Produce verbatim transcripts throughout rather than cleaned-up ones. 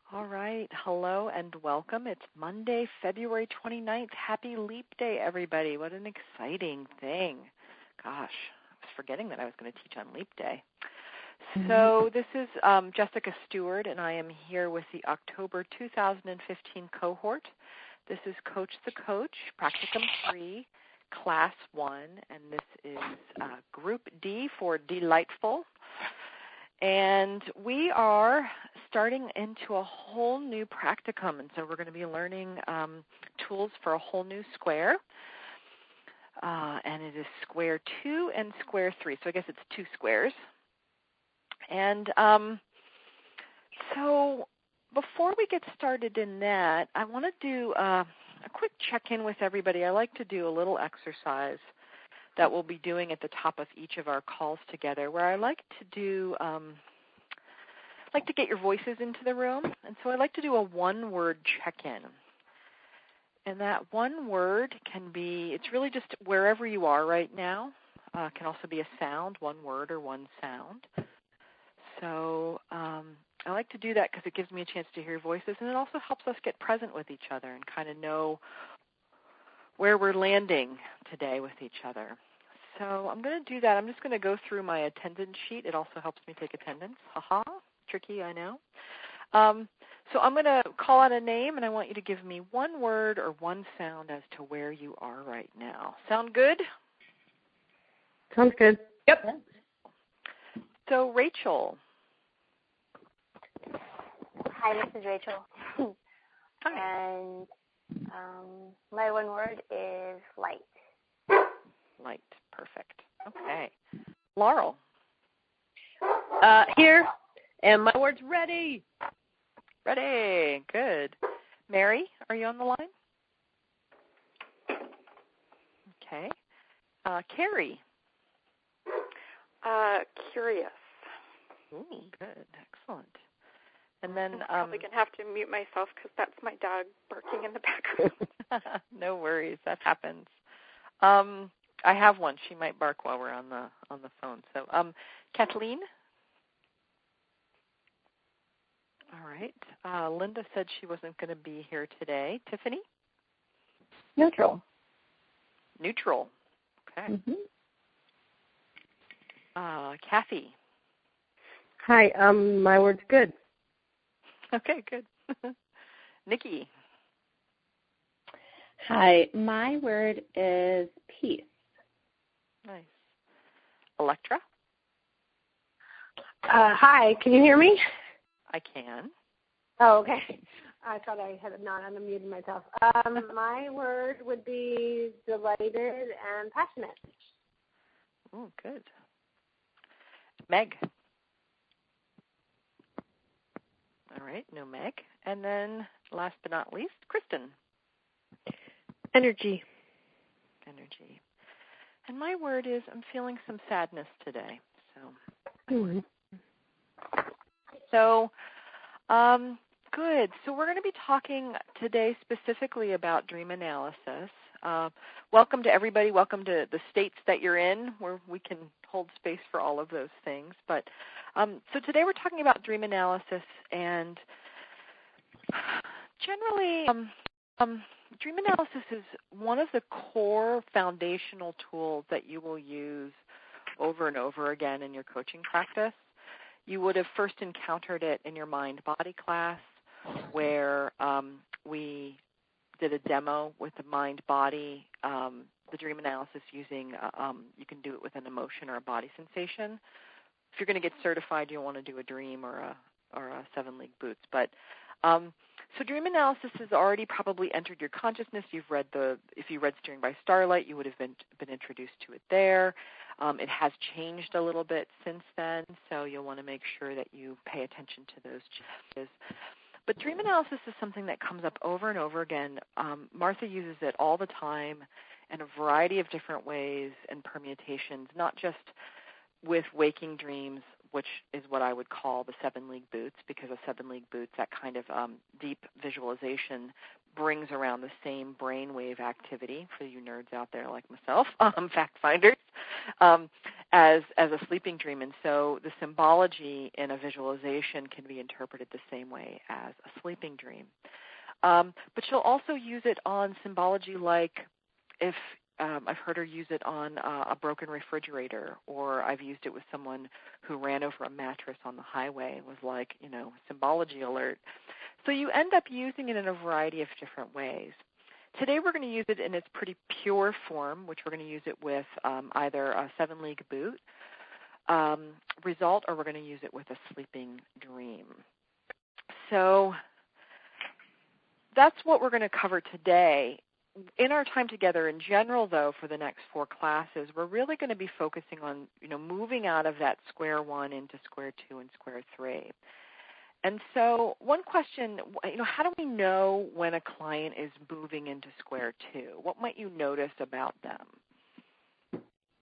All right. Hello and welcome. It's Monday, February twenty-ninth. Happy Leap Day, everybody. What an exciting thing. Gosh, I was forgetting that I was going to teach on Leap Day. So this is um, Jessica Stewart, and I am here with the October two thousand fifteen cohort. This is Coach the Coach, Practicum three, Class one, and this is uh, Group D for Delightful. And we are starting into a whole new practicum, and so we're going to be learning um, tools for a whole new square. Uh, and it is square two and square three, so I guess it's two squares. And um, so before we get started in that, I want to do uh, a quick check-in with everybody. I like to do a little exercise that we'll be doing at the top of each of our calls together, where I like to do, um, like to get your voices into the room, and so I like to do a one-word check-in. And that one word can be, it's really just wherever you are right now. Uh, it can also be a sound, one word or one sound. So um, I like to do that because it gives me a chance to hear your voices, and it also helps us get present with each other and kind of know where we're landing today with each other. So I'm going to do that. I'm just going to go through my attendance sheet. It also helps me take attendance. Ha-ha, tricky, I know. Um, so I'm going to call out a name, and I want you to give me one word or one sound as to where you are right now. Sound good? Sounds good. Yep. So Rachel. Hi, this is Rachel. Hi. And um, my one word is light. Light. Perfect. Okay. Laurel. Uh, here, and my word's ready. Ready. Good. Mary, are you on the line? Okay. Uh, Carrie. Uh, curious. Ooh, good. Excellent. And then I'm um, probably going to have to mute myself because that's my dog barking in the background. No worries. That happens. Um, I have one. She might bark while we're on the on the phone. So, um, Kathleen. All right. Uh, Linda said she wasn't going to be here today. Tiffany. Neutral. Neutral. Okay. Mm-hmm. Uh, Kathy. Hi. Um, my word's good. Okay. Good. Nikki. Hi. My word is peace. Nice. Electra. Uh, hi, can you hear me? I can. Oh, okay. I thought I had not unmuted myself. Um, my word would be delighted and passionate. Oh, good. Meg. All right, no Meg. And then last but not least, Kristen. Energy. Energy. And my word is I'm feeling some sadness today. So, Mm-hmm. so um, good. So we're going to be talking today specifically about dream analysis. Uh, welcome to everybody. Welcome to the states that you're in where we can hold space for all of those things. But um, so today we're talking about dream analysis, and generally um, um, dream analysis is one of the core foundational tools that you will use over and over again in your coaching practice. You would have first encountered it in your mind-body class where um, we did a demo with the mind-body, um, the dream analysis using, uh, um, you can do it with an emotion or a body sensation. If you're going to get certified, you'll want to do a dream or a, or a seven-league boots. But um, so dream analysis has already probably entered your consciousness. You've read the, if you read Steering by Starlight, you would have been, been introduced to it there. Um, it has changed a little bit since then, so you'll want to make sure that you pay attention to those changes. But dream analysis is something that comes up over and over again. Um, Martha uses it all the time in a variety of different ways and permutations, not just with waking dreams, which is what I would call the seven-league boots, because of seven-league boots, that kind of um, deep visualization brings around the same brainwave activity for you nerds out there like myself, um, fact finders. Um, as as a sleeping dream. And so the symbology in a visualization can be interpreted the same way as a sleeping dream. Um, but she'll also use it on symbology like if um, I've heard her use it on uh, a broken refrigerator, or I've used it with someone who ran over a mattress on the highway. It was like, you know, symbology alert. So you end up using it in a variety of different ways. Today we're going to use it in its pretty pure form, which we're going to use it with um, either a seven-league boot um, result, or we're going to use it with a sleeping dream. So that's what we're going to cover today. In our time together in general, though, for the next four classes, we're really going to be focusing on, you know, moving out of that square one into square two and square three. And so one question, you know, how do we know when a client is moving into square two? What might you notice about them?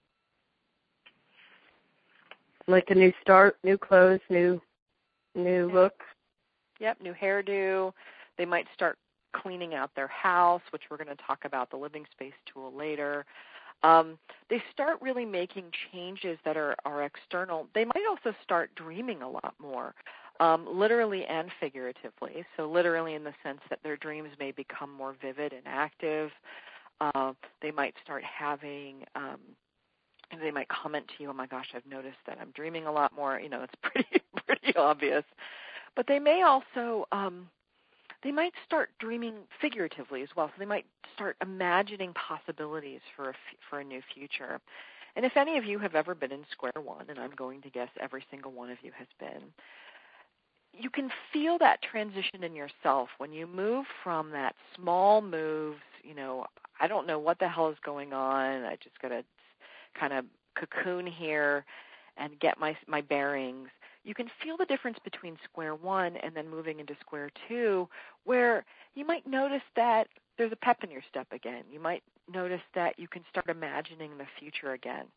Like a new start, new clothes, new new look. Yep, new hairdo. They might start cleaning out their house, which we're going to talk about the living space tool later. Um, they start really making changes that are, are external. They might also start dreaming a lot more, um, literally and figuratively. So literally in the sense that their dreams may become more vivid and active. Uh, they might start having, um, and they might comment to you, oh my gosh, I've noticed that I'm dreaming a lot more. You know, it's pretty, pretty obvious. But they may also, um, they might start dreaming figuratively as well. So they might start imagining possibilities for a, f- for a new future. And if any of you have ever been in square one, and I'm going to guess every single one of you has been, you can feel that transition in yourself when you move from that small moves, you know, I don't know what the hell is going on. I just got to kind of cocoon here and get my my bearings. You can feel the difference between square one and then moving into square two, where you might notice that there's a pep in your step again. You might notice that you can start imagining the future again.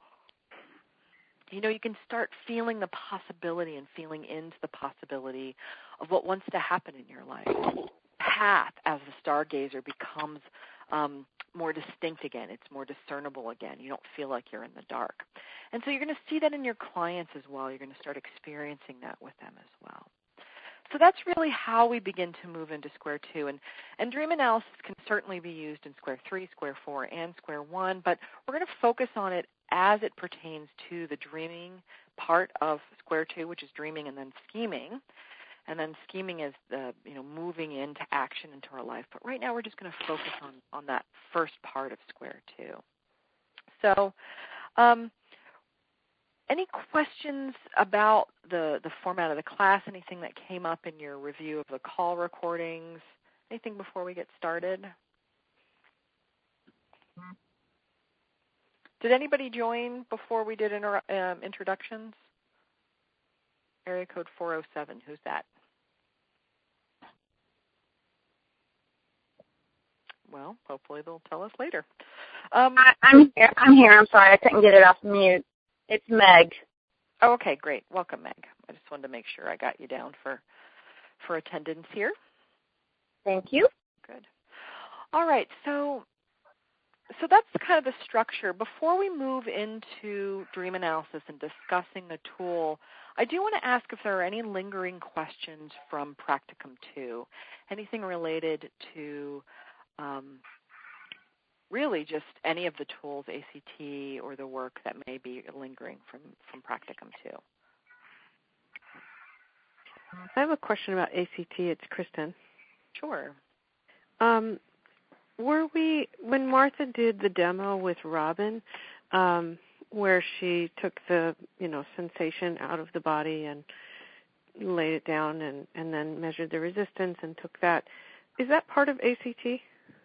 You know, you can start feeling the possibility and feeling into the possibility of what wants to happen in your life. The path as a stargazer becomes um, more distinct again. It's more discernible again. You don't feel like you're in the dark. And so you're going to see that in your clients as well. You're going to start experiencing that with them as well. So that's really how we begin to move into square two. And, and dream analysis can certainly be used in square three, square four, and square one, but we're going to focus on it as it pertains to the dreaming part of square two, which is dreaming and then scheming. And then scheming is the, you know, moving into action into our life. But right now we're just going to focus on, on that first part of square two. So um, any questions about the, the format of the class, anything that came up in your review of the call recordings, anything before we get started? Did anybody join before we did inter- um, introductions? Area code four oh seven, who's that? Well, hopefully they'll tell us later. Um, I, I'm here. I'm here. I'm sorry, I couldn't get it off mute. It's Meg. Oh, okay, great. Welcome, Meg. I just wanted to make sure I got you down for for attendance here. Thank you. Good. All right, so so that's kind of the structure. Before we move into dream analysis and discussing the tool, I do want to ask if there are any lingering questions from Practicum two, anything related to um, really just any of the tools, A C T or the work that may be lingering from, from Practicum two. I have a question about A C T. It's Kristen. Sure. Um, were we, when Martha did the demo with Robin, um, where she took the, you know, sensation out of the body and laid it down and, and then measured the resistance and took that, is that part of A C T?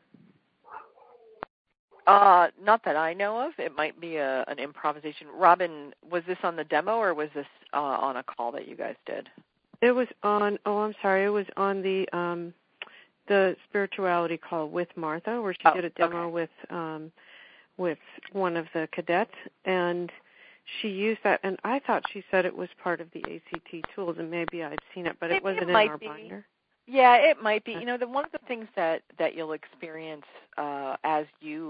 Uh, not that I know of. It might be a, an improvisation. Robin, was this on the demo or was this uh, on a call that you guys did? It was on, oh, I'm sorry, it was on the um, the spirituality call with Martha, where she oh, did a demo okay. with um, with one of the cadets, and she used that, and I thought she said it was part of the A C T tools, and maybe I'd seen it, but it, it wasn't it in our be. binder. Yeah, it might be. You know, the, one of the things that, that you'll experience uh, as you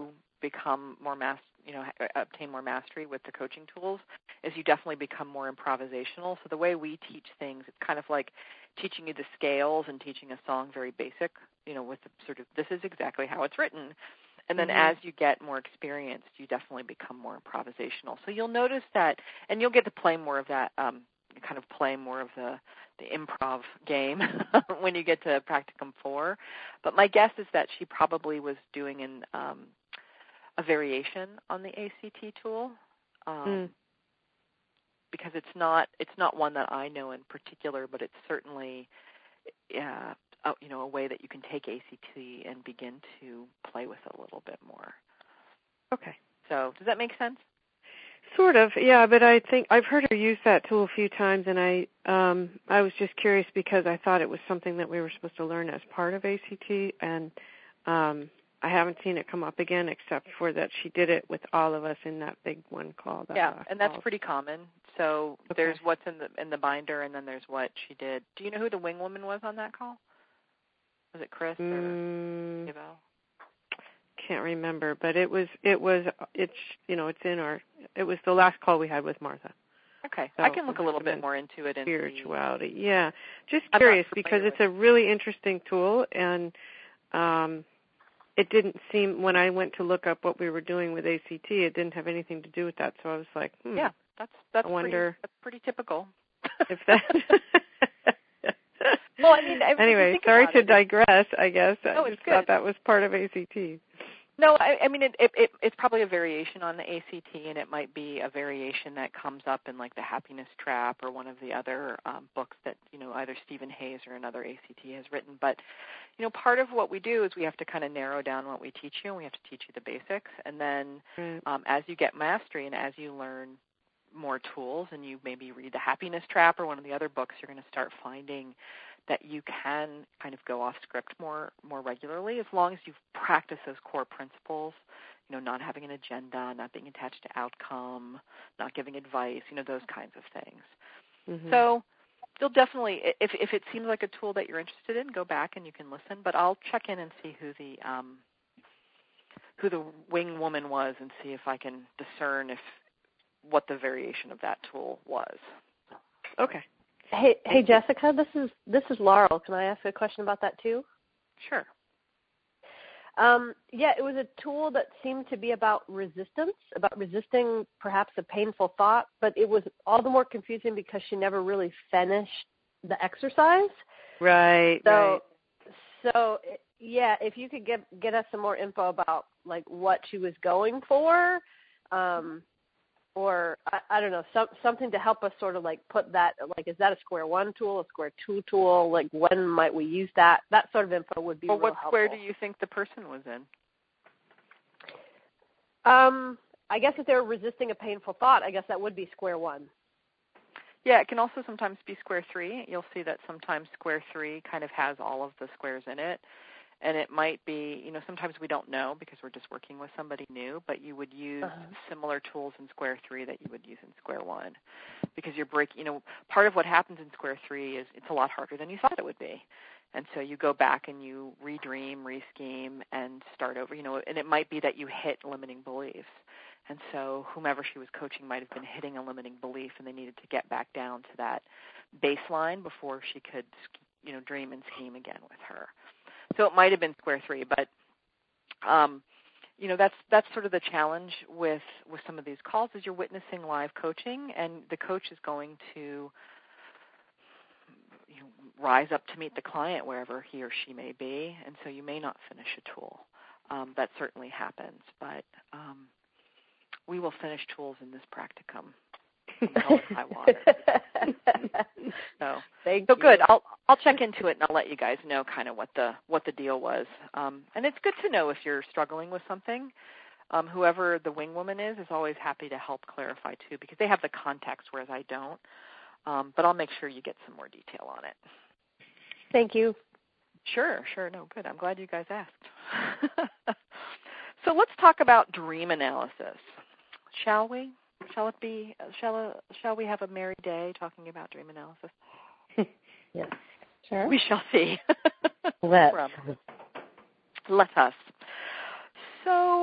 become more mas- you know, obtain more mastery with the coaching tools is you definitely become more improvisational. So the way we teach things, it's kind of like teaching you the scales and teaching a song very basic, you know, with the sort of this is exactly how it's written. And then mm-hmm. as you get more experienced, you definitely become more improvisational. So you'll notice that, and you'll get to play more of that, um, kind of play more of the, the improv game when you get to Practicum four. But my guess is that she probably was doing an, um, a variation on the A C T tool um, mm. because it's not it's not one that I know in particular, but it's certainly uh, a, you know a way that you can take A C T and begin to play with it a little bit more. Okay. So does that make sense? Sort of, yeah. But I think I've heard her use that tool a few times, and I um, I was just curious because I thought it was something that we were supposed to learn as part of A C T, and um, I haven't seen it come up again except for that she did it with all of us in that big one call. That yeah, and that's call. pretty common. So okay. there's what's in the in the binder, and then there's what she did. Do you know who the wing woman was on that call? Was it Chris or mm, Evo? Can't remember, but it was it was it's you know it's in our it was the last call we had with Martha. Okay, so I can look a little bit more into it. Spirituality, and yeah. Just I'm curious because it's a really interesting tool, and um, it didn't seem when I went to look up what we were doing with A C T, it didn't have anything to do with that. So I was like, hmm, yeah, that's that's I wonder pretty, that's pretty typical. If that. Well, I mean, I, anyway, sorry to it. digress. I guess no, I just good. thought that was part of A C T. No, I, I mean it, it, it. It's probably a variation on the A C T, and it might be a variation that comes up in like the Happiness Trap or one of the other um, books that you know either Stephen Hayes or another A C T has written. But you know, part of what we do is we have to kind of narrow down what we teach you, and we have to teach you the basics. And then right. um, as you get mastery and as you learn more tools, and you maybe read the Happiness Trap or one of the other books, you're going to start finding that you can kind of go off script more more regularly as long as you practice those core principles, you know, not having an agenda, not being attached to outcome, not giving advice, you know, those kinds of things. Mm-hmm. So you'll definitely, if if it seems like a tool that you're interested in, go back and you can listen, but I'll check in and see who the um, who the wing woman was and see if I can discern if what the variation of that tool was. Okay. Hey, hey, Jessica, this is this is Laurel. Can I ask a question about that too? Sure. Um, yeah, it was a tool that seemed to be about resistance, about resisting perhaps a painful thought, but it was all the more confusing because she never really finished the exercise. Right. So, right. so yeah, if you could get get us some more info about like what she was going for. Um, Or, I, I don't know, some, something to help us sort of like put that, like, is that a square one tool, a square two tool? Like, when might we use that? That sort of info would be well, real what helpful. square do you think the person was in? Um, I guess if they were resisting a painful thought, I guess that would be square one. Yeah, it can also sometimes be square three. You'll see that sometimes square three kind of has all of the squares in it. And it might be, you know, sometimes we don't know because we're just working with somebody new, but you would use uh-huh. similar tools in square three that you would use in square one because you're breaking, you know, part of what happens in square three is it's a lot harder than you thought it would be. And so you go back and you redream, rescheme, and start over, you know, and it might be that you hit limiting beliefs. And so whomever she was coaching might have been hitting a limiting belief and they needed to get back down to that baseline before she could, you know, dream and scheme again with her. So it might have been square three, but um, you know that's that's sort of the challenge with, with some of these calls is you're witnessing live coaching, and the coach is going to you know, rise up to meet the client wherever he or she may be, and so you may not finish a tool. Um, that certainly happens, but um, we will finish tools in this practicum. Hell and high water. so, Thank so you. good. I'll I'll check into it and I'll let you guys know kind of what the what the deal was. Um, and it's good to know if you're struggling with something. Um, whoever the wing woman is is always happy to help clarify too because they have the context whereas I don't. Um, but I'll make sure you get some more detail on it. Thank you. Sure, sure. No, good. I'm glad you guys asked. So let's talk about dream analysis, shall we? Shall it be? Shall shall we have a merry day talking about dream analysis? Yes, sure. We shall see. Let Let us. So,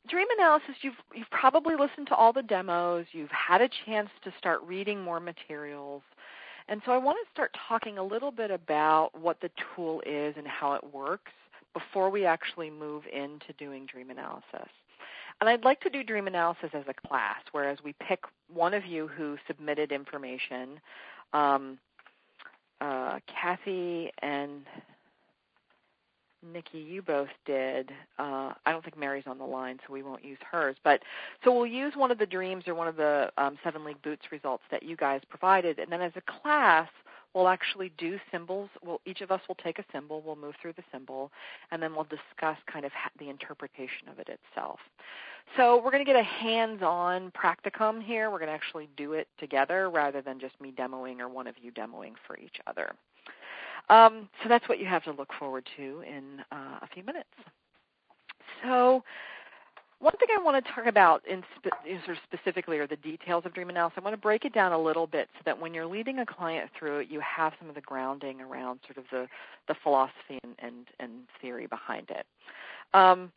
dream analysis, you've you've probably listened to all the demos. You've had a chance to start reading more materials. And so I want to start talking a little bit about what the tool is and how it works before we actually move into doing dream analysis. And I'd like to do dream analysis as a class, whereas we pick one of you who submitted information. Um, uh, Kathy and Nikki, you both did. Uh, I don't think Mary's on the line, so we won't use hers. But so we'll use one of the dreams or one of the um, Seven League Boots results that you guys provided, and then as a class, we'll actually do symbols. We'll, each of us will take a symbol. We'll move through the symbol, and then we'll discuss kind of ha- the interpretation of it itself. So we're going to get a hands-on practicum here. We're going to actually do it together rather than just me demoing or one of you demoing for each other. Um, so that's what you have to look forward to in uh, a few minutes. So one thing I want to talk about in spe- sort of specifically are the details of dream analysis. I want to break it down a little bit so that when you're leading a client through it, you have some of the grounding around sort of the, the philosophy and, and, and theory behind it. Um,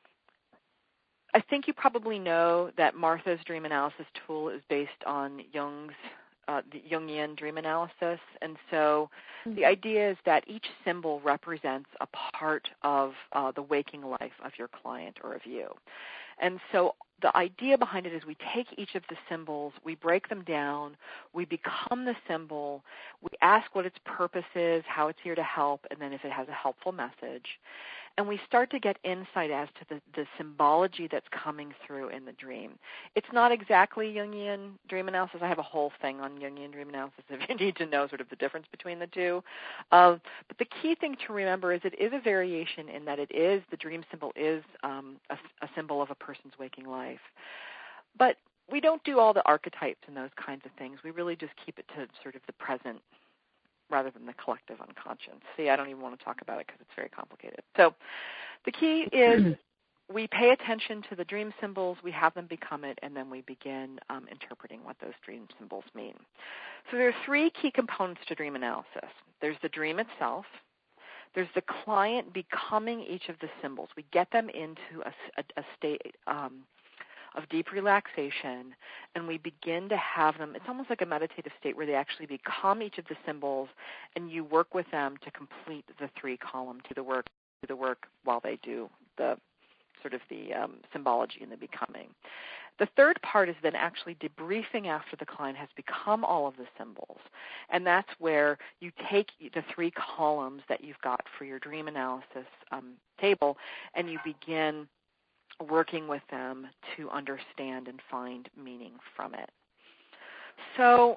I think you probably know that Martha's dream analysis tool is based on Jung's Uh, the Jungian dream analysis. And so mm-hmm. the idea is that each symbol represents a part of uh, the waking life of your client or of you. And so the idea behind it is we take each of the symbols, we break them down, we become the symbol, we ask what its purpose is, how it's here to help, and then if it has a helpful message. And we start to get insight as to the, the symbology that's coming through in the dream. It's not exactly Jungian dream analysis. I have a whole thing on Jungian dream analysis if you need to know sort of the difference between the two. Uh, but the key thing to remember is it is a variation in that it is, the dream symbol is um, a, a symbol of a person's waking life. But we don't do all the archetypes and those kinds of things. We really just keep it to sort of the present rather than the collective unconscious. See, I don't even want to talk about it because it's very complicated. So the key is we pay attention to the dream symbols, we have them become it, and then we begin um, interpreting what those dream symbols mean. So there are three key components to dream analysis. There's the dream itself. There's the client becoming each of the symbols. We get them into a, a, a state um, of deep relaxation, and we begin to have them, it's almost like a meditative state where they actually become each of the symbols, and you work with them to complete the three columns, do the work, do the work while they do the sort of the um, symbology and the becoming. The third part is then actually debriefing after the client has become all of the symbols, and that's where you take the three columns that you've got for your dream analysis um, table, and you begin working with them to understand and find meaning from it. So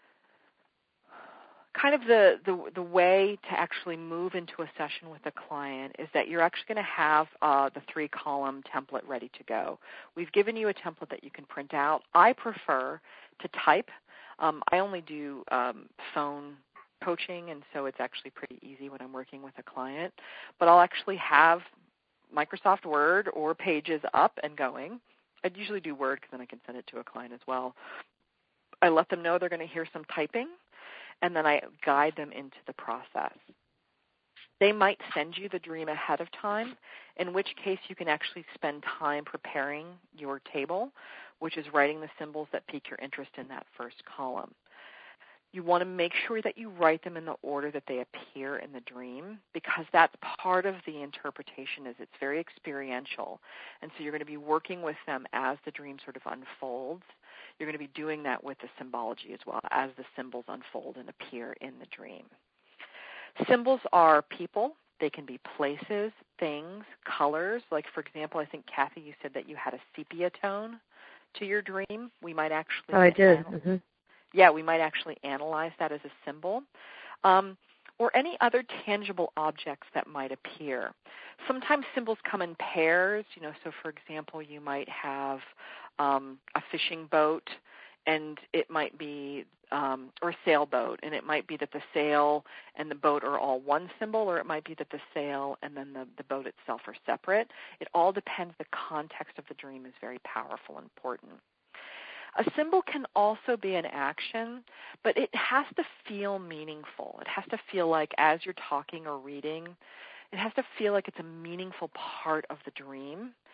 kind of the, the, the way to actually move into a session with a client is that you're actually going to have uh, the three-column template ready to go. We've given you a template that you can print out. I prefer to type. Um, I only do um, phone coaching, and so it's actually pretty easy when I'm working with a client. But I'll actually have Microsoft Word or Pages up and going. I'd usually do Word because then I can send it to a client as well. I let them know they're going to hear some typing, and then I guide them into the process. They might send you the dream ahead of time, in which case you can actually spend time preparing your table, which is writing the symbols that pique your interest in that first column. You want to make sure that you write them in the order that they appear in the dream, because that's part of the interpretation, is it's very experiential. And so you're going to be working with them as the dream sort of unfolds. You're going to be doing that with the symbology as well, as the symbols unfold and appear in the dream. Symbols are people. They can be places, things, colors. Like, for example, I think, Kathy, you said that you had a sepia tone to your dream. We might actually... Oh, I did. Mm-hmm. Yeah, we might actually analyze that as a symbol, um, or any other tangible objects that might appear. Sometimes symbols come in pairs. You know, so for example, you might have um, a fishing boat, and it might be, um, or a sailboat, and it might be that the sail and the boat are all one symbol, or it might be that the sail and then the, the boat itself are separate. It all depends. The context of the dream is very powerful and important. A symbol can also be an action, but it has to feel meaningful. It has to feel like, as you're talking or reading, it has to feel like it's a meaningful part of the dream.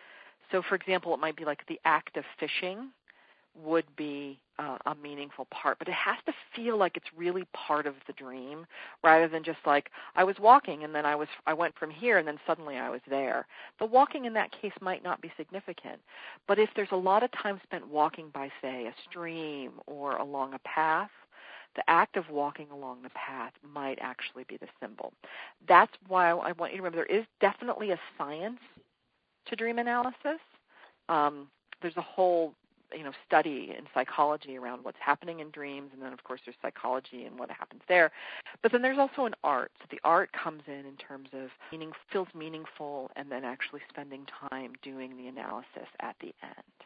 So, for example, it might be like the act of fishing would be uh, a meaningful part, but it has to feel like it's really part of the dream rather than just like I was walking and then I was I went from here and then suddenly I was there. The walking in that case might not be significant, but if there's a lot of time spent walking by, say, a stream or along a path, the act of walking along the path might actually be the symbol. That's why I want you to remember there is definitely a science to dream analysis. Um, there's a whole you know, study in psychology around what's happening in dreams, and then, of course, there's psychology and what happens there. But then there's also an art. So the art comes in in terms of meaning, feels meaningful, and then actually spending time doing the analysis at the end.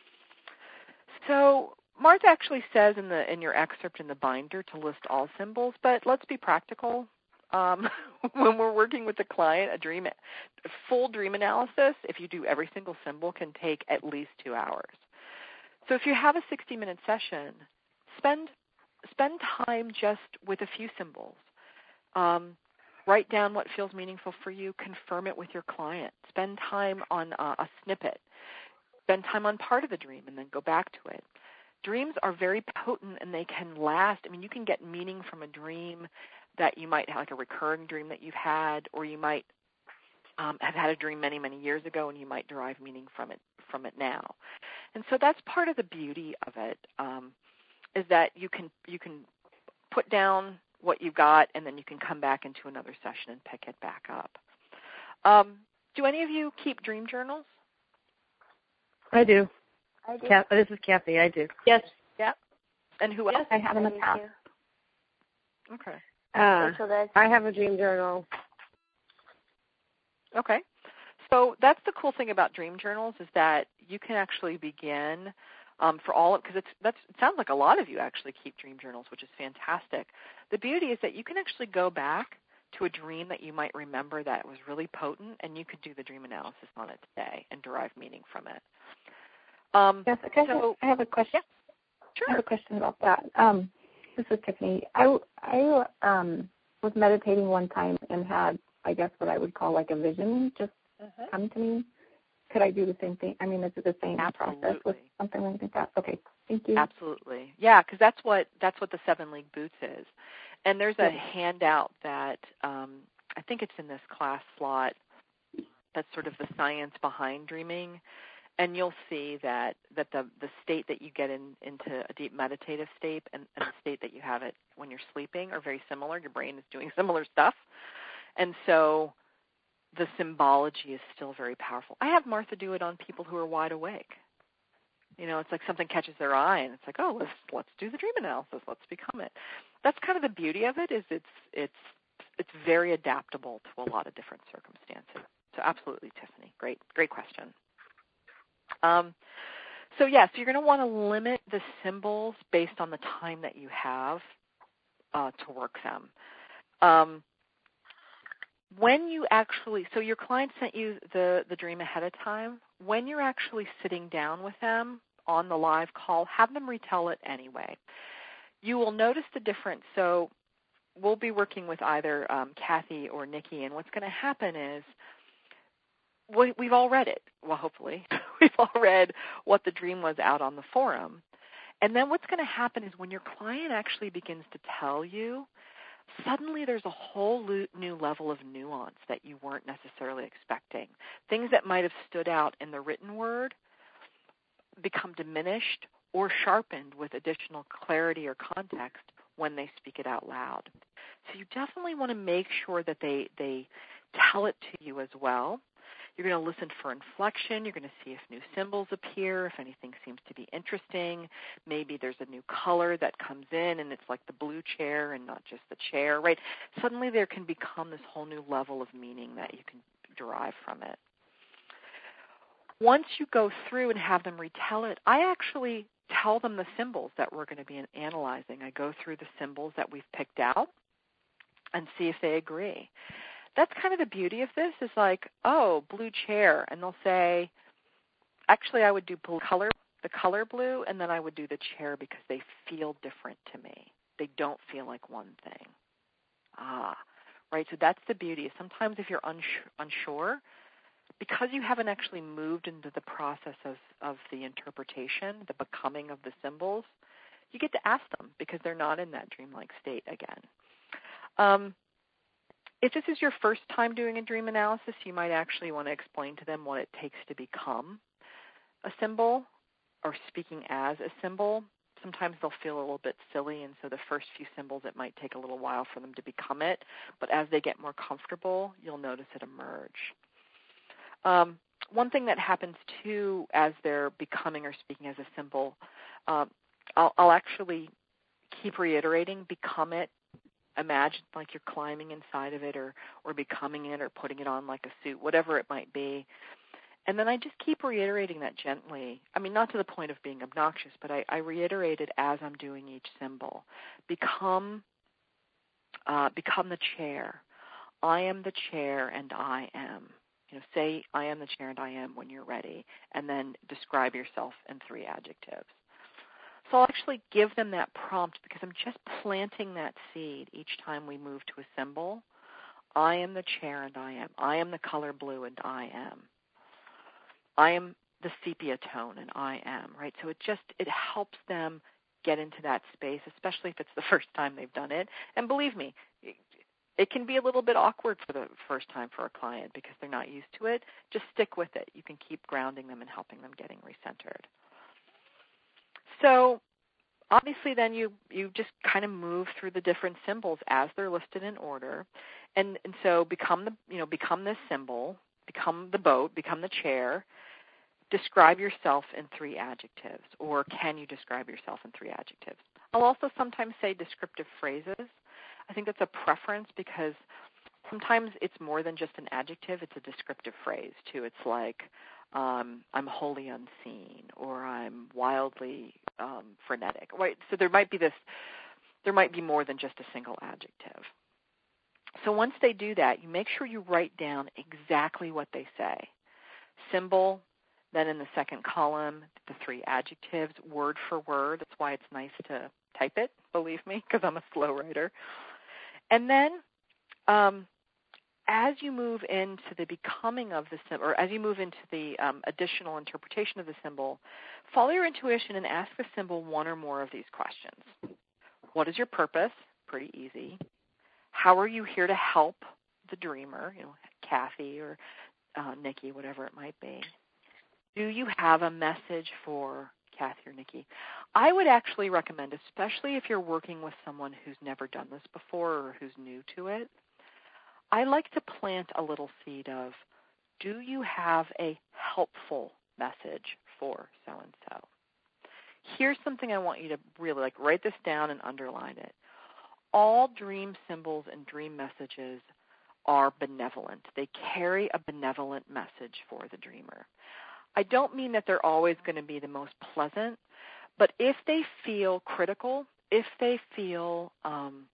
So Martha actually says in the in your excerpt in the binder to list all symbols, but let's be practical. Um, when we're working with the client, a dream, a full dream analysis, if you do every single symbol, can take at least two hours. So if you have a sixty-minute session, spend spend time just with a few symbols. Um, write down what feels meaningful for you. Confirm it with your client. Spend time on uh, a snippet. Spend time on part of the dream and then go back to it. Dreams are very potent and they can last. I mean, you can get meaning from a dream that you might have, like a recurring dream that you've had, or you might um, have had a dream many, many years ago and you might derive meaning from it from it now. And so that's part of the beauty of it, um, is that you can you can put down what you got and then you can come back into another session and pick it back up. Um, do any of you keep dream journals? I do. I do. Kath, this is Kathy. I do. Yes. Yeah. And who else? Yes, I have in the I do past. too. Okay. Uh, Rachel does. I have a dream journal. Okay. So that's the cool thing about dream journals is that you can actually begin um, for all of, because it's that's it sounds like a lot of you actually keep dream journals, which is fantastic. The beauty is that you can actually go back to a dream that you might remember that was really potent, and you could do the dream analysis on it today and derive meaning from it. Um, Jessica, so, I have a question. Yeah, sure. I have a question about that. Um, this is Tiffany. I, I um, was meditating one time and had, I guess, what I would call like a vision just uh-huh. come to me. Could I do the same thing? I mean, is it the same Absolutely. process with something like that? Okay, thank you. Absolutely. Yeah, because that's what that's what the Seven League Boots is. And there's a Yeah. handout that um, I think it's in this class slot that's sort of the science behind dreaming. And you'll see that, that the, the state that you get in, into a deep meditative state and, and the state that you have it when you're sleeping are very similar. Your brain is doing similar stuff. And so the symbology is still very powerful. I have Martha do it on people who are wide awake. You know, it's like something catches their eye, and it's like, oh, let's let's do the dream analysis. Let's become it. That's kind of the beauty of it. Is it's it's it's very adaptable to a lot of different circumstances. So absolutely, Tiffany, great great question. Um, so yes, you're going to want to limit the symbols based on the time that you have uh, to work them. Um, when you actually, so your client sent you the, the dream ahead of time. When you're actually sitting down with them on the live call, have them retell it anyway. You will notice the difference. So we'll be working with either um, Kathy or Nikki, and what's going to happen is we, we've all read it. Well, hopefully. We've all read what the dream was out on the forum. And then what's going to happen is when your client actually begins to tell you, suddenly there's a whole new level of nuance that you weren't necessarily expecting. Things that might have stood out in the written word become diminished or sharpened with additional clarity or context when they speak it out loud. So you definitely want to make sure that they, they tell it to you as well. You're going to listen for inflection. You're going to see if new symbols appear, if anything seems to be interesting. Maybe there's a new color that comes in, and it's like the blue chair and not just the chair, right? Suddenly there can become this whole new level of meaning that you can derive from it. Once you go through and have them retell it, I actually tell them the symbols that we're going to be analyzing. I go through the symbols that we've picked out and see if they agree. That's kind of the beauty of this is like, oh, blue chair, and they'll say, actually I would do blue color, the color blue, and then I would do the chair because they feel different to me. They don't feel like one thing. Ah, right, so that's the beauty. Sometimes if you're unsure, unsure because you haven't actually moved into the process of, of the interpretation, the becoming of the symbols, you get to ask them because they're not in that dreamlike state again. Um, if this is your first time doing a dream analysis, you might actually want to explain to them what it takes to become a symbol or speaking as a symbol. Sometimes they'll feel a little bit silly, and so the first few symbols, it might take a little while for them to become it. But as they get more comfortable, you'll notice it emerge. Um, one thing that happens, too, as they're becoming or speaking as a symbol, um, I'll, I'll actually keep reiterating, become it. Imagine like you're climbing inside of it or, or becoming it or putting it on like a suit, whatever it might be. And then I just keep reiterating that gently. I mean, not to the point of being obnoxious, but I, I reiterate it as I'm doing each symbol. Become, uh, become the chair. I am the chair and I am. You know, say I am the chair and I am when you're ready, and then describe yourself in three adjectives. So I'll actually give them that prompt because I'm just planting that seed each time we move to a symbol. I am the chair and I am. I am the color blue and I am. I am the sepia tone and I am, right? So it just, it helps them get into that space, especially if it's the first time they've done it. And believe me, it can be a little bit awkward for the first time for a client because they're not used to it. Just stick with it. You can keep grounding them and helping them getting recentered. So obviously then you, you just kind of move through the different symbols as they're listed in order. And, and so become the, you know, become this symbol, become the boat, become the chair, describe yourself in three adjectives, or can you describe yourself in three adjectives? I'll also sometimes say descriptive phrases. I think that's a preference because sometimes it's more than just an adjective, it's a descriptive phrase too. It's like, um, I'm wholly unseen, or I'm wildly um, frenetic. Right? So there might be this, there might be more than just a single adjective. So once they do that, you make sure you write down exactly what they say. Symbol, then in the second column, the three adjectives, word for word. That's why it's nice to type it, believe me, because I'm a slow writer. And then um, as you move into the becoming of the symbol, or as you move into the um, additional interpretation of the symbol, follow your intuition and ask the symbol one or more of these questions. What is your purpose? Pretty easy. How are you here to help the dreamer, you know, Kathy or uh, Nikki, whatever it might be? Do you have a message for Kathy or Nikki? I would actually recommend, especially if you're working with someone who's never done this before or who's new to it, I like to plant a little seed of, do you have a helpful message for so-and-so? Here's something I want you to really like write this down and underline it. All dream symbols and dream messages are benevolent. They carry a benevolent message for the dreamer. I don't mean that they're always going to be the most pleasant, but if they feel critical, if they feel um,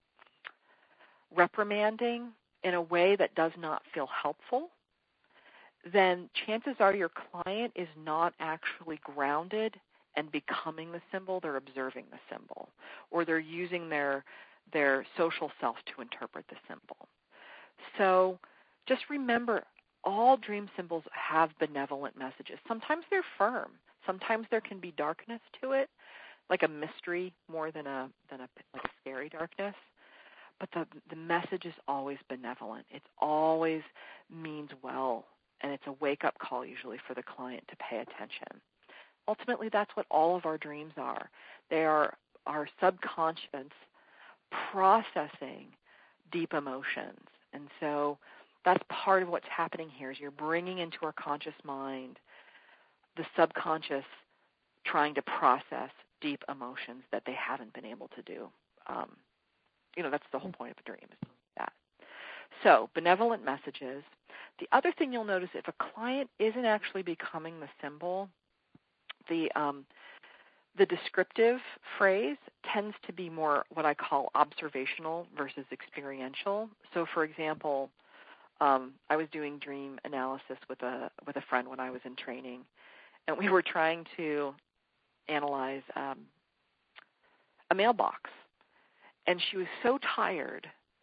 reprimanding in a way that does not feel helpful, then chances are your client is not actually grounded and becoming the symbol. They're observing the symbol, or they're using their their social self to interpret the symbol. So just remember, all dream symbols have benevolent messages. Sometimes they're firm. Sometimes there can be darkness to it, like a mystery more than a than a like a scary darkness. But the the message is always benevolent. It always means well, and it's a wake-up call usually for the client to pay attention. Ultimately, that's what all of our dreams are. They are our subconscious processing deep emotions. And so that's part of what's happening here is you're bringing into our conscious mind the subconscious trying to process deep emotions that they haven't been able to do. Um, you know, that's the whole point of a dream is that. So benevolent messages. The other thing you'll notice, if a client isn't actually becoming the symbol, the um, the descriptive phrase tends to be more what I call observational versus experiential. So, for example, um, I was doing dream analysis with a with a friend when I was in training, and we were trying to analyze um, a mailbox. And she was so tired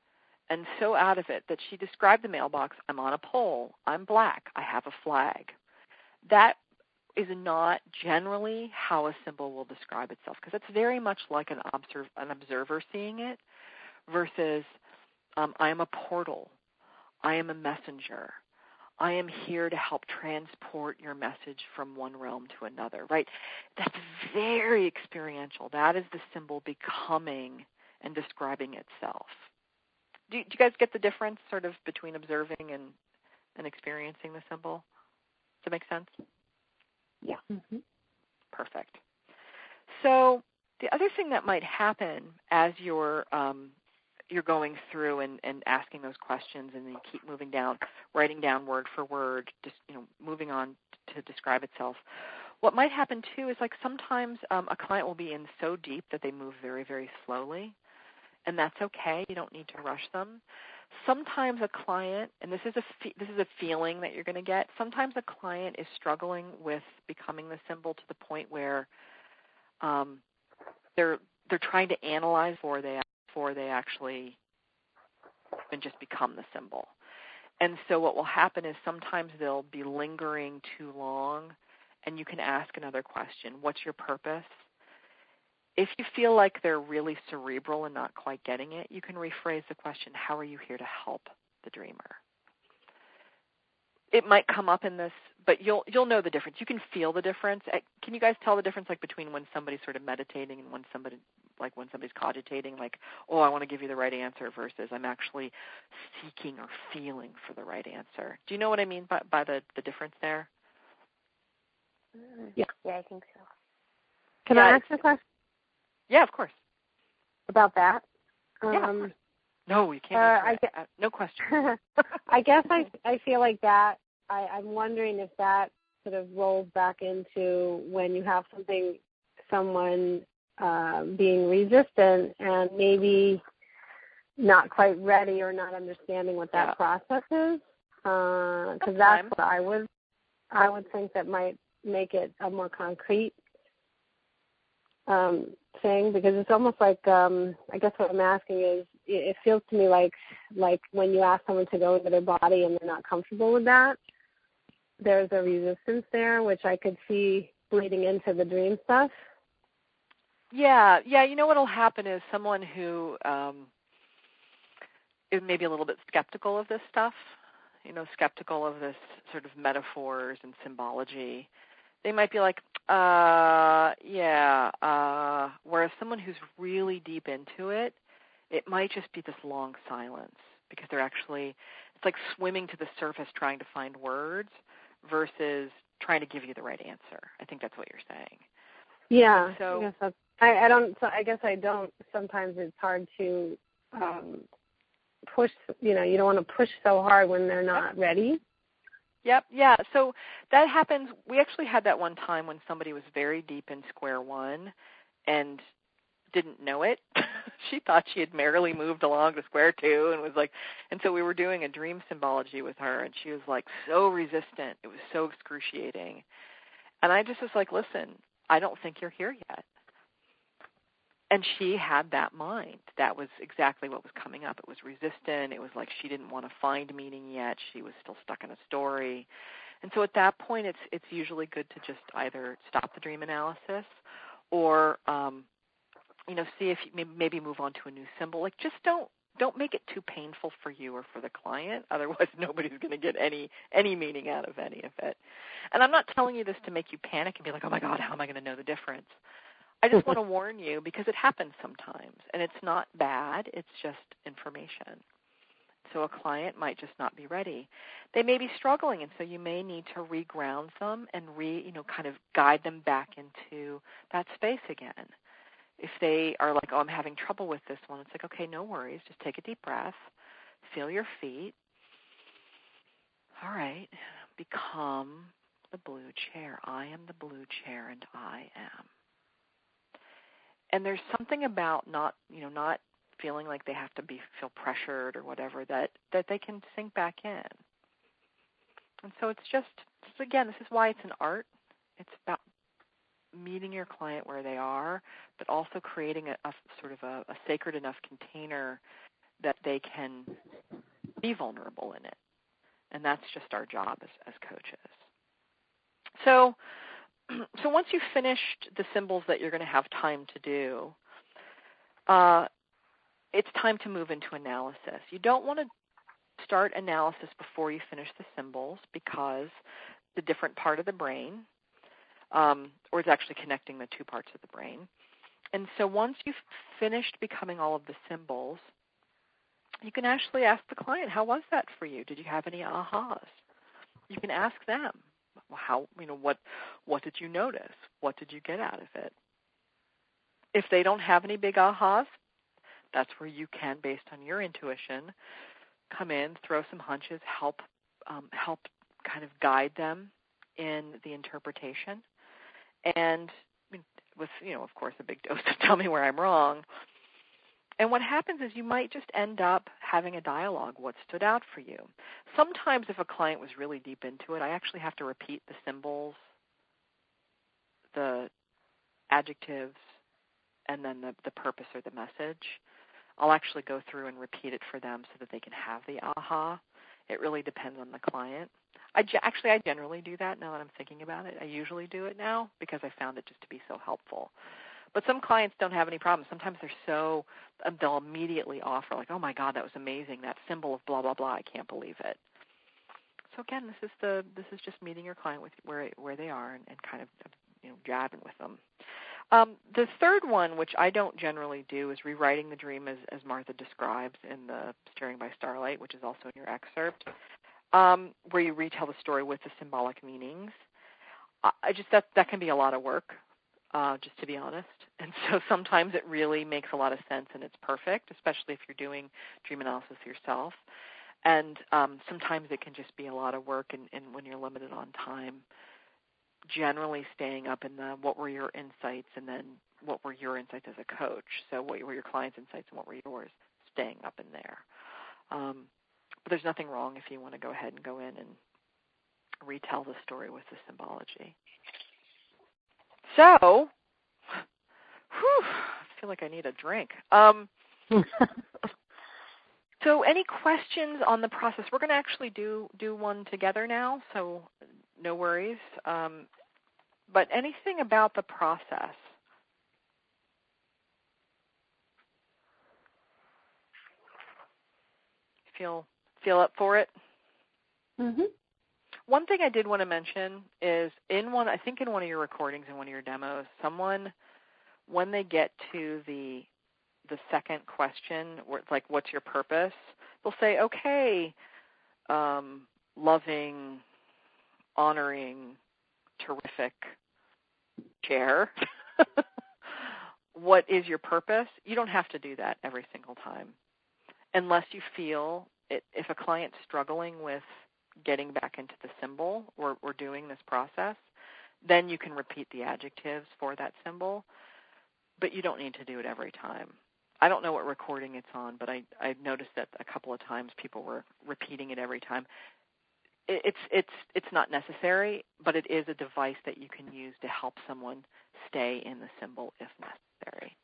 and so out of it that she described the mailbox, I'm on a pole, I'm black, I have a flag. That is not generally how a symbol will describe itself, because it's very much like an, observe, an observer seeing it versus um, I am a portal, I am a messenger, I am here to help transport your message from one realm to another, right? That's very experiential. That is the symbol becoming and describing itself. Do, do you guys get the difference sort of between observing and, and experiencing the symbol? Does that make sense? Yeah. Mm-hmm. Perfect. So the other thing that might happen as you're um, you're going through and, and asking those questions, and then you keep moving down, writing down word for word, just you know, moving on to describe itself. What might happen too is like sometimes um, a client will be in so deep that they move very, very slowly, and that's okay. You don't need to rush them. Sometimes a client, and this is a fe- this is a feeling that you're going to get. Sometimes a client is struggling with becoming the symbol to the point where um, they're they're trying to analyze before they before they actually and just become the symbol. And so what will happen is sometimes they'll be lingering too long, and you can ask another question. What's your purpose? If you feel like they're really cerebral and not quite getting it, you can rephrase the question, how are you here to help the dreamer? It might come up in this, but you'll you'll know the difference. You can feel the difference. Can you guys tell the difference like between when somebody's sort of meditating and when somebody like when somebody's cogitating, like, oh, I want to give you the right answer versus I'm actually seeking or feeling for the right answer. Do you know what I mean by, by the, the difference there? Yeah. Yeah, I think so. Can yeah, I ask a question? Yeah, of course. About that? Yeah, um, of course. No, you can't. Uh, I get, uh, no question. I guess I I feel like that. I, I'm wondering if that sort of rolls back into when you have something, someone uh, being resistant and maybe not quite ready or not understanding what that yeah. process is. Because uh, that's Sometimes. what I would I would think that might make it a more concrete um, thing, because it's almost like um, I guess what I'm asking is it, it feels to me like like when you ask someone to go into their body and they're not comfortable with that, there's a resistance there, which I could see bleeding into the dream stuff. Yeah, yeah. You know what will happen is someone who um, is maybe a little bit skeptical of this stuff, you know, skeptical of this sort of metaphors and symbology, they might be like, uh, yeah. Uh, whereas someone who's really deep into it, it might just be this long silence because they're actually, it's like swimming to the surface trying to find words versus trying to give you the right answer. I think that's what you're saying. Yeah. And so I guess that's, I, I don't. So I guess I don't. Sometimes it's hard to um, push. You know, you don't want to push so hard when they're not yep. ready. Yep. Yeah. So that happens. We actually had that one time when somebody was very deep in square one and didn't know it. She thought she had merrily moved along to square two and was like, and so we were doing a dream symbology with her, and she was like so resistant. It was so excruciating. And I just was like, listen, I don't think you're here yet. And she had that mind. That was exactly what was coming up. It was resistant. It was like she didn't want to find meaning yet. She was still stuck in a story. And so at that point, it's it's usually good to just either stop the dream analysis or, um, you know, see if you maybe move on to a new symbol. Like, just don't don't make it too painful for you or for the client. Otherwise, nobody's going to get any any meaning out of any of it. And I'm not telling you this to make you panic and be like, oh, my God, how am I going to know the difference? I just want to warn you because it happens sometimes, and it's not bad. It's just information. So a client might just not be ready. They may be struggling, and so you may need to reground them and re, you know, kind of guide them back into that space again. If they are like, oh, I'm having trouble with this one, it's like, okay, no worries. Just take a deep breath. Feel your feet. All right. Become the blue chair. I am the blue chair, and I am. And there's something about not, you know, not feeling like they have to be feel pressured or whatever that, that they can sink back in. And so it's just, again, this is why it's an art. It's about meeting your client where they are, but also creating a, a sort of a, a sacred enough container that they can be vulnerable in it. And that's just our job as, as coaches. So, so once you've finished the symbols that you're going to have time to do, uh, it's time to move into analysis. You don't want to start analysis before you finish the symbols because the different part of the brain, um, or it's actually connecting the two parts of the brain. And so once you've finished becoming all of the symbols, you can actually ask the client, how was that for you? Did you have any ahas? You can ask them, how, you know, what, what did you notice? What did you get out of it? If they don't have any big ahas, that's where you can, based on your intuition, come in, throw some hunches, help um, help kind of guide them in the interpretation. And with, you know, of course, a big dose of tell me where I'm wrong. And what happens is you might just end up having a dialogue, what stood out for you. Sometimes if a client was really deep into it, I actually have to repeat the symbols, the adjectives, and then the, the purpose or the message. I'll actually go through and repeat it for them so that they can have the aha. It really depends on the client. I ge- actually, I generally do that now that I'm thinking about it. I usually do it now because I found it just to be so helpful. But some clients don't have any problems. Sometimes they're so, um, they'll immediately offer, like, oh, my God, that was amazing, that symbol of blah, blah, blah, I can't believe it. So, again, this is the this is just meeting your client with where where they are and, and kind of, you know, jabbing with them. Um, the third one, which I don't generally do, is rewriting the dream as, as Martha describes in the Steering by Starlight, which is also in your excerpt, um, where you retell the story with the symbolic meanings. I just that that can be a lot of work, uh, just to be honest. And so sometimes it really makes a lot of sense and it's perfect, especially if you're doing dream analysis yourself. And um, sometimes it can just be a lot of work, and, and when you're limited on time, generally staying up in the what were your insights and then what were your insights as a coach. So what were your clients' insights and what were yours, staying up in there. Um, but there's nothing wrong if you want to go ahead and go in and retell the story with the symbology. So, whew, I feel like I need a drink. Um, so any questions on the process? We're going to actually do, do one together now, so no worries. Um, but anything about the process? Feel feel up for it? Mm-hmm. One thing I did want to mention is in one, I think in one of your recordings, in one of your demos, someone, when they get to the the second question, where it's like, what's your purpose? They'll say, okay, um, loving, honoring, terrific chair. What is your purpose? You don't have to do that every single time. Unless you feel, it, if a client's struggling with getting back into the symbol or, or doing this process, then you can repeat the adjectives for that symbol, but you don't need to do it every time. I don't know what recording it's on, but I, I noticed that a couple of times people were repeating it every time. It, it's it's it's not necessary, but it is a device that you can use to help someone stay in the symbol if necessary.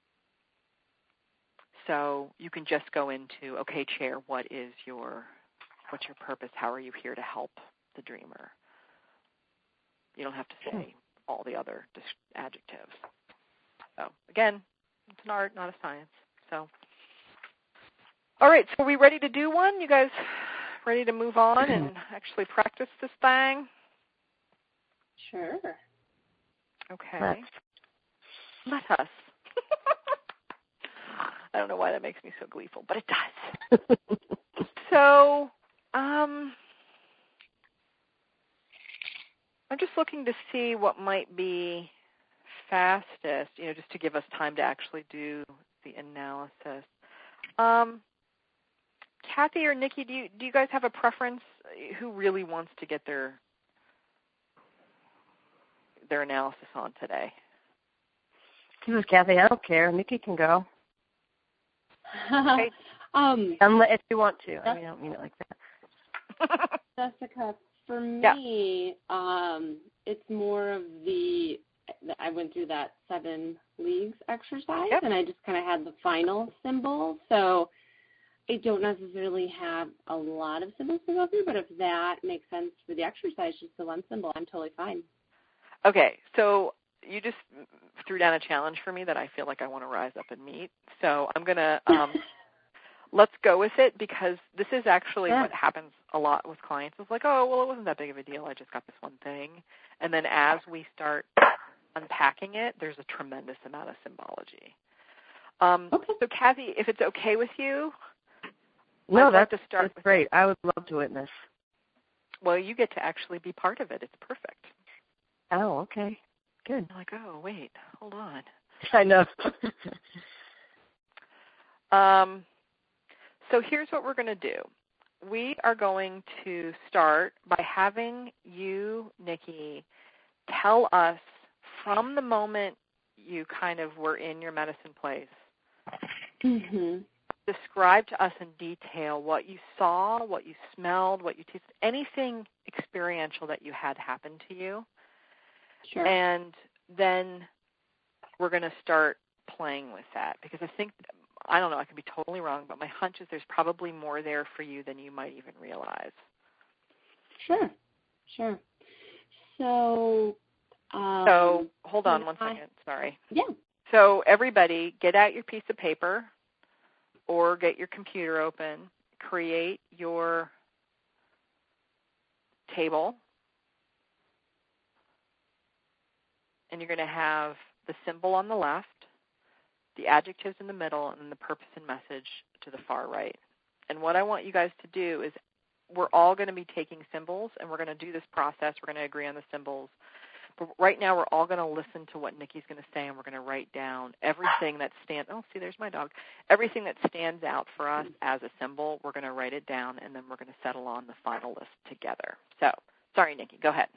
So you can just go into, okay, chair, what is your what's your purpose? How are you here to help the dreamer? You don't have to say all the other adjectives. So again, it's an art, not a science. So, all right, so are we ready to do one? You guys ready to move on and actually practice this thing? Sure. Okay. Let's. Let us. I don't know why that makes me so gleeful, but it does. So, um, I'm just looking to see what might be fastest, you know, just to give us time to actually do the analysis. Um, Kathy or Nikki, do you do you guys have a preference? Who really wants to get their their analysis on today? This is Kathy. I don't care. Nikki can go. Okay. um, Unless if you want to. I mean, I don't mean it like that. Jessica, for Yeah. me, um, it's more of the, I went through that seven leagues exercise, Yep. and I just kind of had the final symbol. So I don't necessarily have a lot of symbols to go through, but if that makes sense for the exercise, just the one symbol, I'm totally fine. Okay, so you just threw down a challenge for me that I feel like I want to rise up and meet. So I'm going to, um, let's go with it, because this is actually yeah. what happens a lot with clients. It's like, oh, well, it wasn't that big of a deal. I just got this one thing. And then as we start unpacking it, there's a tremendous amount of symbology. Um, okay. So, Kathy, if it's okay with you, no, I'd that's, like to start that's with great. it. I would love to witness. Well, you get to actually be part of it. It's perfect. Oh, okay. Good. I'm like, oh, wait, hold on. I know. um, so here's what we're going to do. We are going to start by having you, Nikki, tell us from the moment you kind of were in your medicine place, mm-hmm. describe to us in detail what you saw, what you smelled, what you tasted, anything experiential that you had happen to you. Sure. And then we're going to start playing with that, because I think, I don't know, I could be totally wrong, but my hunch is there's probably more there for you than you might even realize. Sure, sure. So, um, so hold on one I, second, sorry. Yeah. So everybody, get out your piece of paper or get your computer open, create your table, and you're going to have the symbol on the left, the adjectives in the middle, and then the purpose and message to the far right. And what I want you guys to do is, we're all going to be taking symbols, and we're going to do this process. We're going to agree on the symbols. But right now, we're all going to listen to what Nikki's going to say, and we're going to write down everything that stands. Oh, see, there's my dog. Everything that stands out for us as a symbol, we're going to write it down, and then we're going to settle on the final list together. So, sorry, Nikki, go ahead.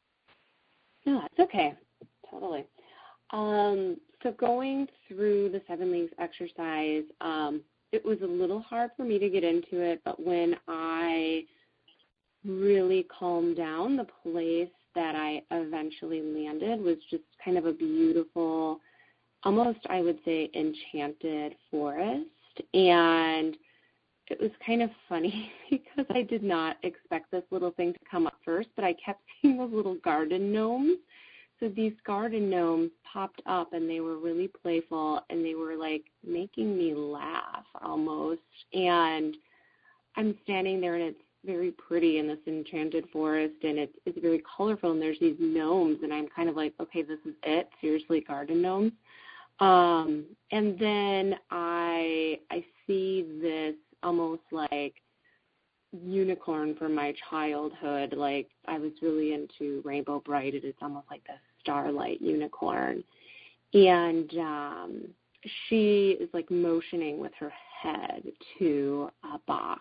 No, it's okay. Totally. Um, so going through the seven leagues exercise, um, it was a little hard for me to get into it, but when I really calmed down, the place that I eventually landed was just kind of a beautiful, almost I would say enchanted forest. And it was kind of funny because I did not expect this little thing to come up first, but I kept seeing those little garden gnomes. So these garden gnomes popped up, and they were really playful, and they were, like, making me laugh almost. And I'm standing there, and it's very pretty in this enchanted forest, and it's, it's very colorful, and there's these gnomes, and I'm kind of like, okay, this is it? Seriously, garden gnomes? Um, and then I I see this almost like unicorn from my childhood. Like, I was really into Rainbow Bright, and it's almost like this starlight unicorn. And um, she is like motioning with her head to a box.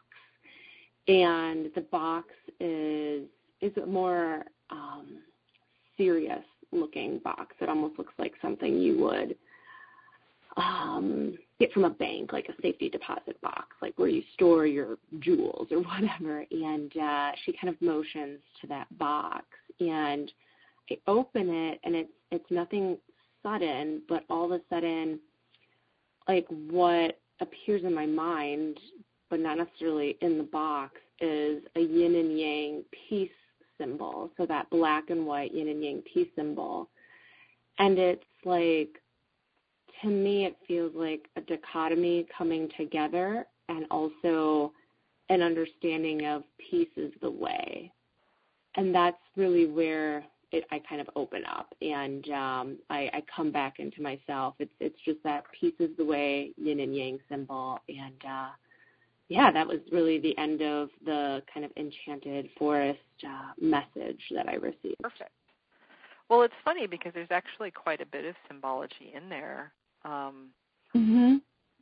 And the box is is a more um, serious looking box. It almost looks like something you would um, get from a bank, like a safety deposit box, like where you store your jewels or whatever. And uh, she kind of motions to that box, and I open it, and it's it's nothing sudden, but all of a sudden, like, what appears in my mind, but not necessarily in the box, is a yin and yang peace symbol. So that black and white yin and yang peace symbol. And it's like, to me, it feels like a dichotomy coming together, and also an understanding of peace is the way. And that's really where it, I kind of open up, and um, I, I come back into myself. It's it's just that peace is the way, yin and yang symbol. And, uh, yeah, that was really the end of the kind of enchanted forest uh, message that I received. Perfect. Well, it's funny because there's actually quite a bit of symbology in there. Um, mm-hmm.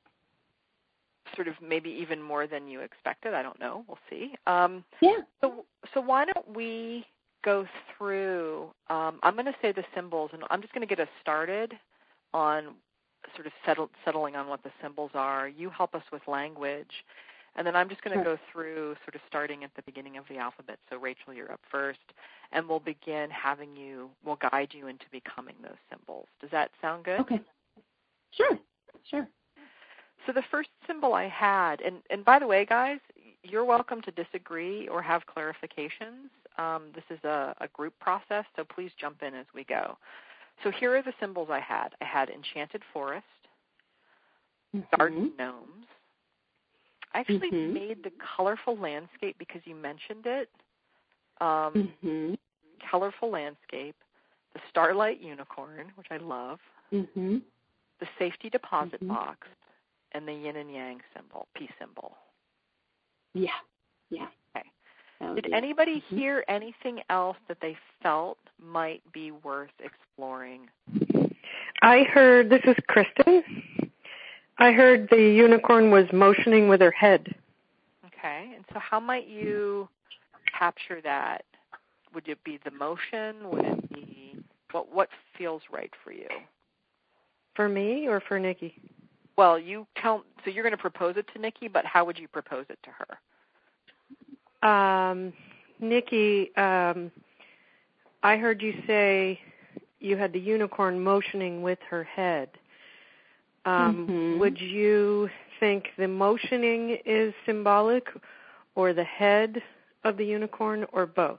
Sort of maybe even more than you expected. I don't know. We'll see. Um, yeah. So, so why don't we go through, um, I'm going to say the symbols, and I'm just going to get us started on sort of settle, settling on what the symbols are. You help us with language, and then I'm just going to sure. go through sort of starting at the beginning of the alphabet. So, Rachel, you're up first, and we'll begin having you, we'll guide you into becoming those symbols. Does that sound good? Okay. Sure, sure. So the first symbol I had, and, and by the way, guys, you're welcome to disagree or have clarifications. Um, this is a, a group process, so please jump in as we go. So here are the symbols I had. I had enchanted forest, mm-hmm. garden gnomes. I actually mm-hmm. made the colorful landscape because you mentioned it. Um, mm-hmm. Colorful landscape, the starlight unicorn, which I love, mm-hmm. the safety deposit mm-hmm. box, and the yin and yang symbol, peace symbol. Yeah, yeah. Okay. Oh, Did yeah. anybody mm-hmm. hear anything else that they felt might be worth exploring? I heard, this is Kristen, I heard the unicorn was motioning with her head. Okay, and so how might you capture that? Would it be the motion? Would it be, what, what feels right for you? For me or for Nikki? Well, you tell, so you're going to propose it to Nikki, but how would you propose it to her? Um, Nikki, um, I heard you say you had the unicorn motioning with her head. Um, mm-hmm. Would you think the motioning is symbolic, or the head of the unicorn, or both?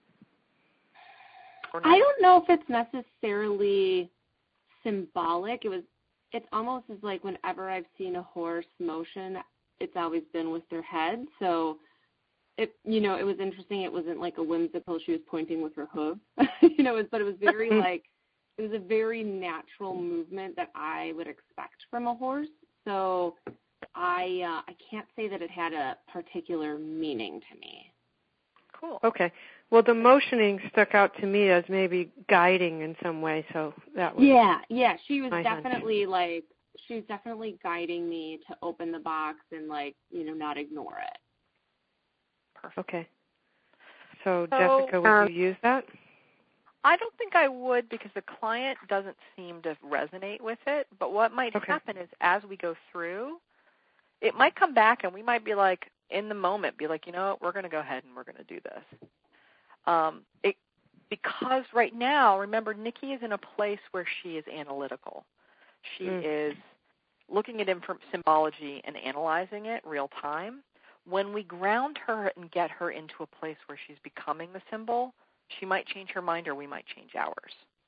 Or I don't know if it's necessarily symbolic. It was. It's almost as like whenever I've seen a horse motion, it's always been with their head. So, it you know, it was interesting. It wasn't like a whimsical. She was pointing with her hoof, you know. But it was very like it was a very natural movement that I would expect from a horse. So, I uh, I can't say that it had a particular meaning to me. Cool. Okay. Well, the motioning stuck out to me as maybe guiding in some way, so that was Yeah, yeah. She was my definitely hunch. like she was definitely guiding me to open the box and like, you know, not ignore it. Perfect. Okay. So, So, Jessica, would um, you use that? I don't think I would because the client doesn't seem to resonate with it. But what might Okay. happen is as we go through, it might come back and we might be like, in the moment, be like, you know what, we're going to go ahead and we're going to do this. Um, it, because right now, remember, Nikki is in a place where she is analytical. She mm. is looking at inf- symbology and analyzing it real time. When we ground her and get her into a place where she's becoming the symbol, she might change her mind or we might change ours.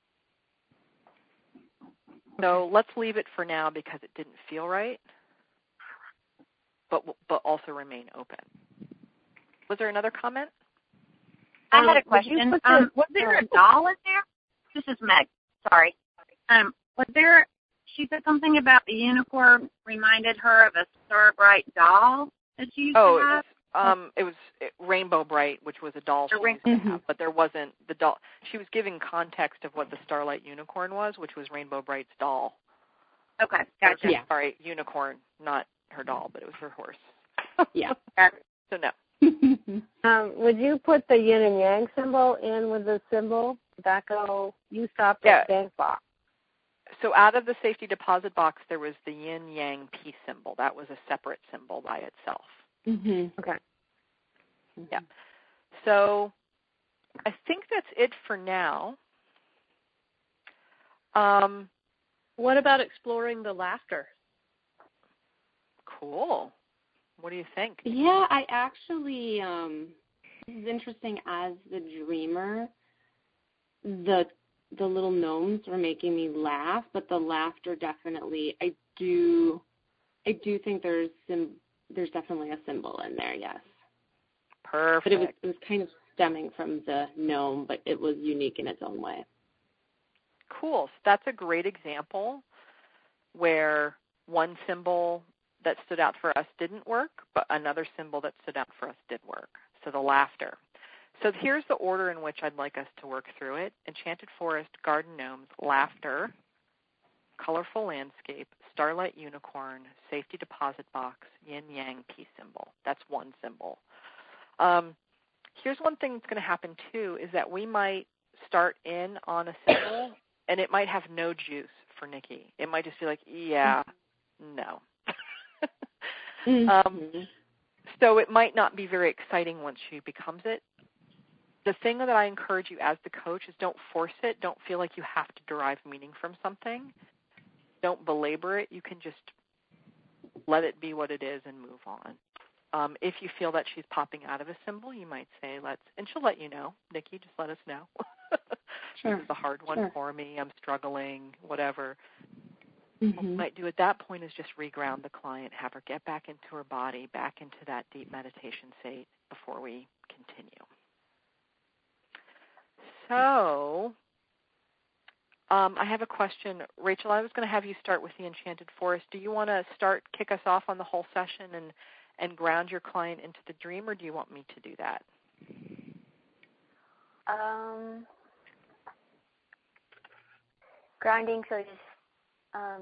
So let's leave it for now because it didn't feel right, but but also remain open. Was there another comment? I had a question. Um, was there a doll in there? This is Meg. Sorry. Um, was there? She said something about the unicorn reminded her of a Star Bright doll that she used oh, to have. Oh, it was, um, it was Rainbow Bright, which was a doll she used to have, but there wasn't the doll. She was giving context of what the Starlight Unicorn was, which was Rainbow Bright's doll. Okay, gotcha. Yeah. Sorry, unicorn, not her doll, but it was her horse. Yeah. So no. um, would you put the yin and yang symbol in with the symbol? That go, you stopped yeah. at bank box. So out of the safety deposit box, there was the yin yang peace symbol. That was a separate symbol by itself. Mm-hmm. Okay. Yeah. So I think that's it for now. Um, what about exploring the laughter? Cool. What do you think? Yeah, I actually, um, this is interesting. As the dreamer, the the little gnomes were making me laugh, but the laughter definitely, I do, I do think there's some, there's definitely a symbol in there. Yes. Perfect. But it was it was kind of stemming from the gnome, but it was unique in its own way. Cool. So that's a great example where one symbol that stood out for us didn't work, but another symbol that stood out for us did work. So the laughter. So here's the order in which I'd like us to work through it. Enchanted Forest, Garden Gnomes, Laughter, Colorful Landscape, Starlight Unicorn, Safety Deposit Box, Yin Yang Peace Symbol. That's one symbol. Um, here's one thing that's going to happen, too, is that we might start in on a symbol, and it might have no juice for Nikki. It might just be like, yeah, no. mm-hmm. um, so it might not be very exciting once she becomes it. The thing that I encourage you as the coach is don't force it. Don't feel like you have to derive meaning from something. Don't belabor it. You can just let it be what it is and move on. Um, if you feel that she's popping out of a symbol, you might say, let's, and she'll let you know. Nikki, just let us know. Sure. This is a hard one sure. for me. I'm struggling, whatever. Mm-hmm. What we might do at that point is just reground the client, have her get back into her body, back into that deep meditation state before we continue. So um, I have a question. Rachel, I was going to have you start with the Enchanted Forest. Do you want to start, kick us off on the whole session and, and ground your client into the dream, or do you want me to do that? Um, grounding, so just, um,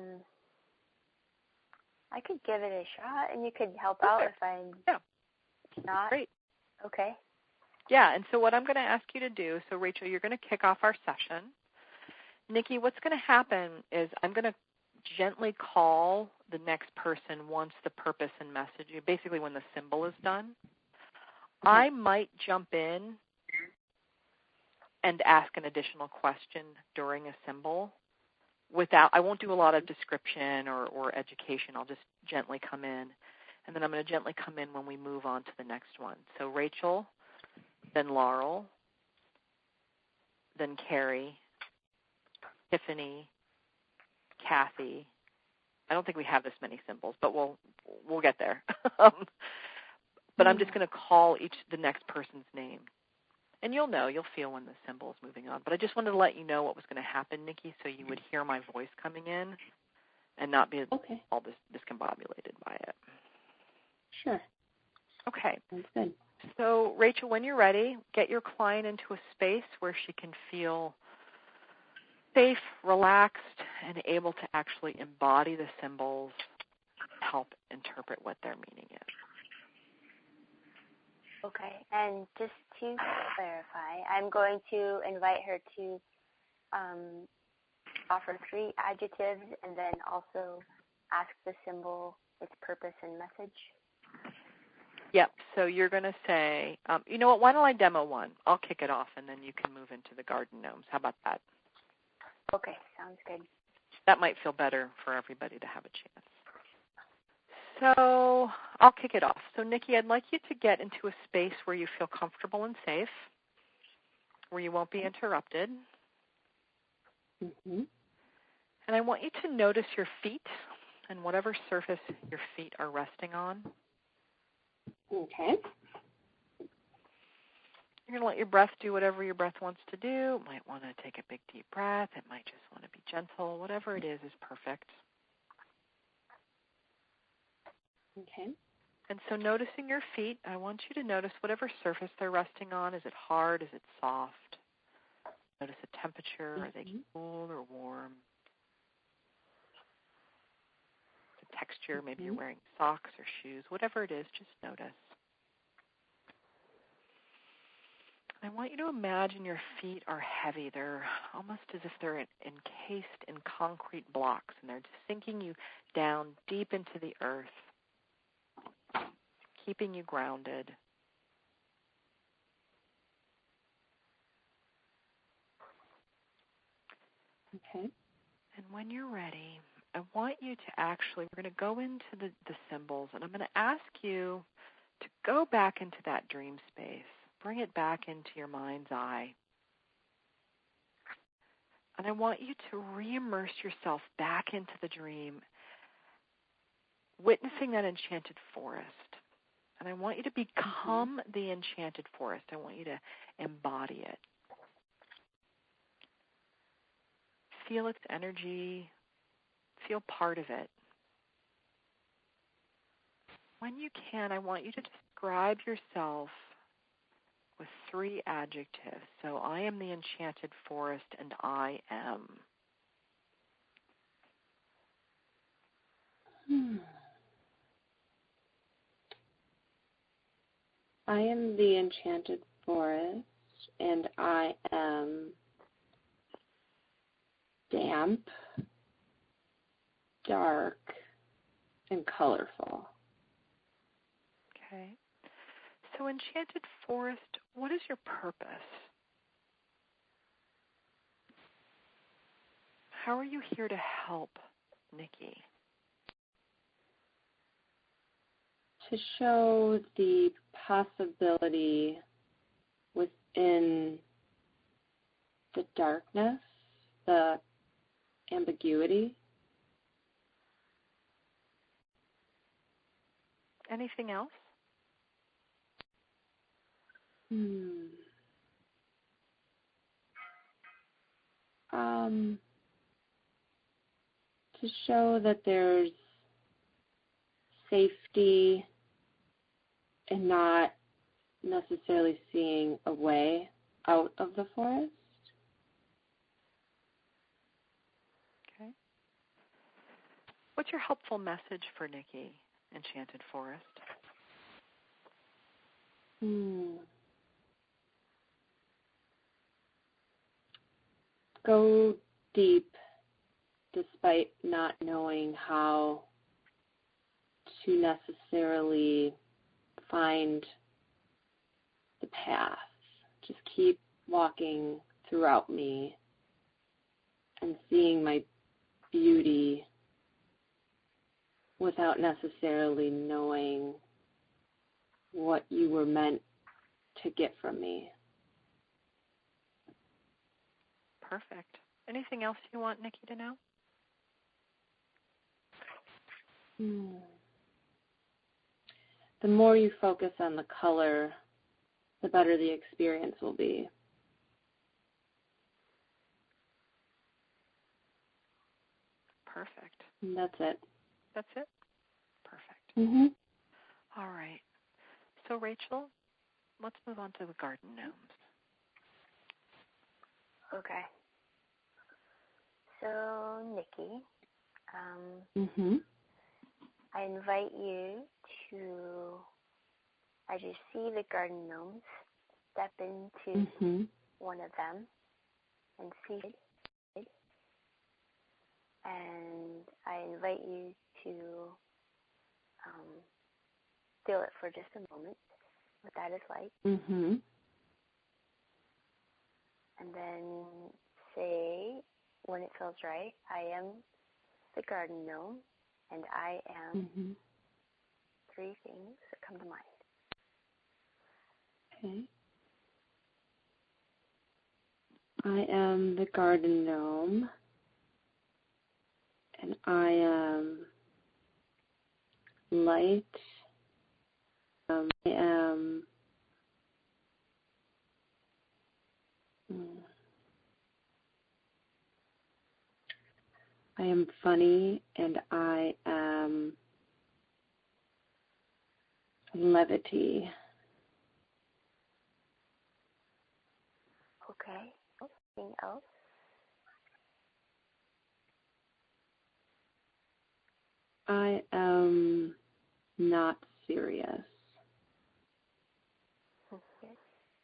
I could give it a shot, and you could help Okay. out if I'm yeah. not. Great. Okay. Yeah, and so what I'm going to ask you to do, so Rachel, you're going to kick off our session. Nikki, what's going to happen is I'm going to gently call the next person once the purpose and message, basically when the symbol is done. Mm-hmm. I might jump in and ask an additional question during a symbol. Without, I won't do a lot of description or, or education. I'll just gently come in, and then I'm going to gently come in when we move on to the next one. So Rachel, then Laurel, then Carrie, Tiffany, Kathy. I don't think we have this many symbols, but we'll we'll get there. um, but I'm just going to call each the next person's name. And you'll know, you'll feel when the symbol is moving on. But I just wanted to let you know what was going to happen, Nikki, so you would hear my voice coming in and not be okay. all dis- discombobulated by it. Sure. Okay. Sounds good. So, Rachel, when you're ready, get your client into a space where she can feel safe, relaxed, and able to actually embody the symbols, help interpret what their meaning is. Okay, and just to clarify, I'm going to invite her to um, offer three adjectives and then also ask the symbol its purpose and message. Yep, so you're going to say, um, you know what, why don't I demo one? I'll kick it off, and then you can move into the garden gnomes. How about that? Okay, sounds good. That might feel better for everybody to have a chance. So I'll kick it off. So, Nikki, I'd like you to get into a space where you feel comfortable and safe, where you won't be interrupted. Mm-hmm. And I want you to notice your feet and whatever surface your feet are resting on. Okay. You're going to let your breath do whatever your breath wants to do. It might want to take a big, deep breath. It might just want to be gentle. Whatever it is is perfect. Okay. And so noticing your feet, I want you to notice whatever surface they're resting on. Is it hard? Is it soft? Notice the temperature. Mm-hmm. Are they cool or warm? The texture. Maybe Mm-hmm. you're wearing socks or shoes. Whatever it is, just notice. I want you to imagine your feet are heavy. They're almost as if they're encased in concrete blocks, and they're just sinking you down deep into the earth, keeping you grounded. Okay. And when you're ready, I want you to actually, we're going to go into the, the symbols, and I'm going to ask you to go back into that dream space. Bring it back into your mind's eye. And I want you to re-immerse yourself back into the dream, witnessing that enchanted forest. And I want you to become mm-hmm. the enchanted forest. I want you to embody it. Feel its energy. Feel part of it. When you can, I want you to describe yourself with three adjectives. So I am the enchanted forest, and I am. Hmm. I am the enchanted forest, and I am damp, dark, and colorful. Okay. So enchanted forest, what is your purpose? How are you here to help Nikki? to show the possibility within the darkness, the ambiguity. Anything else? Hmm. Um, to show that there's safety and not necessarily seeing a way out of the forest. Okay. What's your helpful message for Nikki, Enchanted Forest? Hmm. Go deep despite not knowing how to necessarily find the path. Just keep walking throughout me and seeing my beauty without necessarily knowing what you were meant to get from me. Perfect. Anything else you want Nikki to know? Hmm. The more you focus on the color, the better the experience will be. Perfect. And that's it. That's it? Perfect. Mm-hmm. All right. So, Rachel, let's move on to the garden gnomes. Okay. So, Nikki, um, Mm-hmm. I invite you to, as you see the garden gnomes, step into Mm-hmm. one of them and see it. And I invite you to um, feel it for just a moment, what that is like. Mm-hmm. And then say, when it feels right, I am the garden gnome, and I am Mm-hmm. three things that come to mind. Okay. I am the garden gnome, and I am light. Um, I am mm, I am funny, and I am levity. Okay. Anything else? I am not serious. Okay.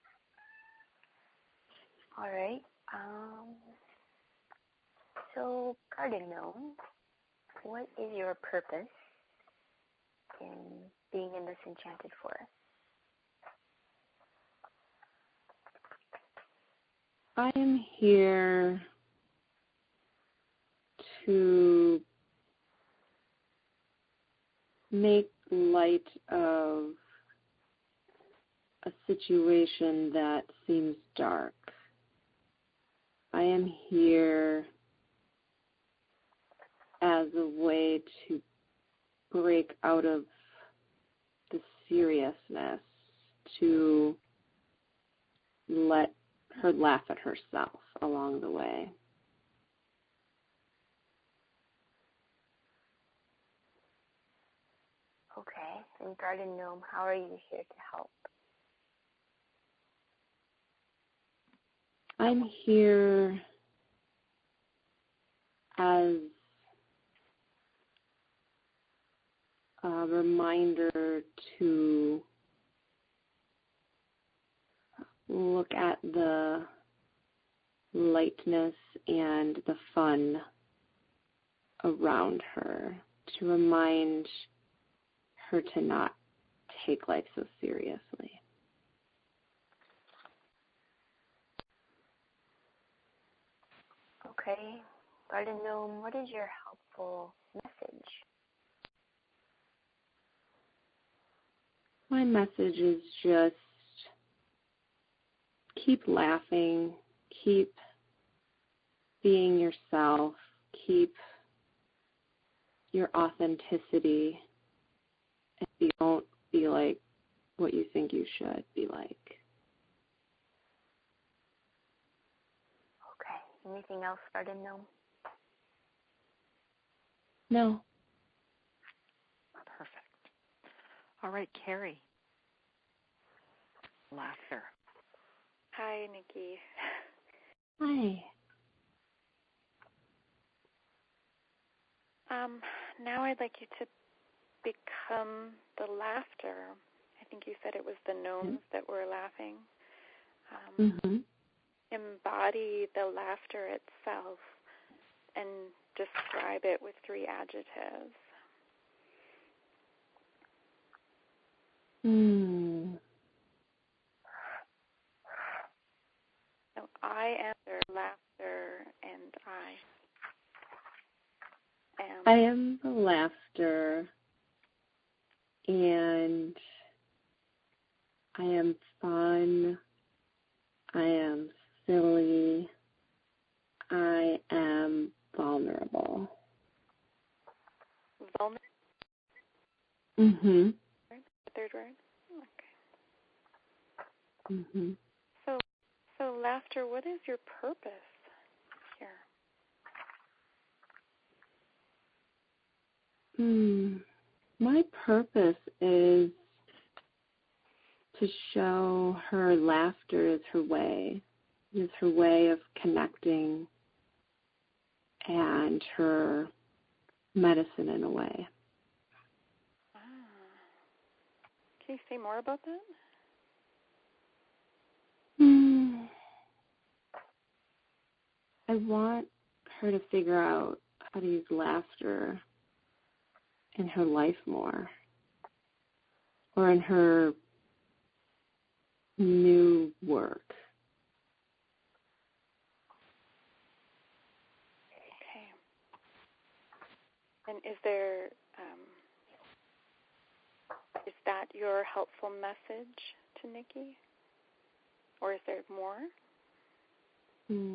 All right. Um, so, garden gnome, what is your purpose in being in this enchanted forest? I am here to make light of a situation that seems dark. I am here as a way to break out of the seriousness, to let her laugh at herself along the way. Okay. And garden gnome, how are you here to help? I'm here as a reminder to look at the lightness and the fun around her, to remind her to not take life so seriously. Okay. Garden gnome, what is your helpful message? my message is just keep laughing, keep being yourself, keep your authenticity, and you don't be like what you think you should be like. Okay. Anything else for the gnome? No. Perfect. All right, Carrie. Laughter. Hi, Nikki. Hi. Um, now I'd like you to become the laughter. I think you said it was the gnomes mm-hmm. that were laughing. Um, mm-hmm. Embody the laughter itself and describe it with three adjectives. Hmm. So I am their laughter, and I am. I am the laughter, and I am fun. I am silly. I am vulnerable. Vulnerable? Mm-hmm. The third word? Okay. Mm-hmm. So, so laughter, what is your purpose here? Hmm. My purpose is to show her laughter is her way, is her way of connecting and her medicine in a way. Ah. Can you say more about that? Hmm. I want her to figure out how to use laughter in her life more, or in her new work. Okay. And is there, um, is that your helpful message to Nikki? Or is there more? Hmm.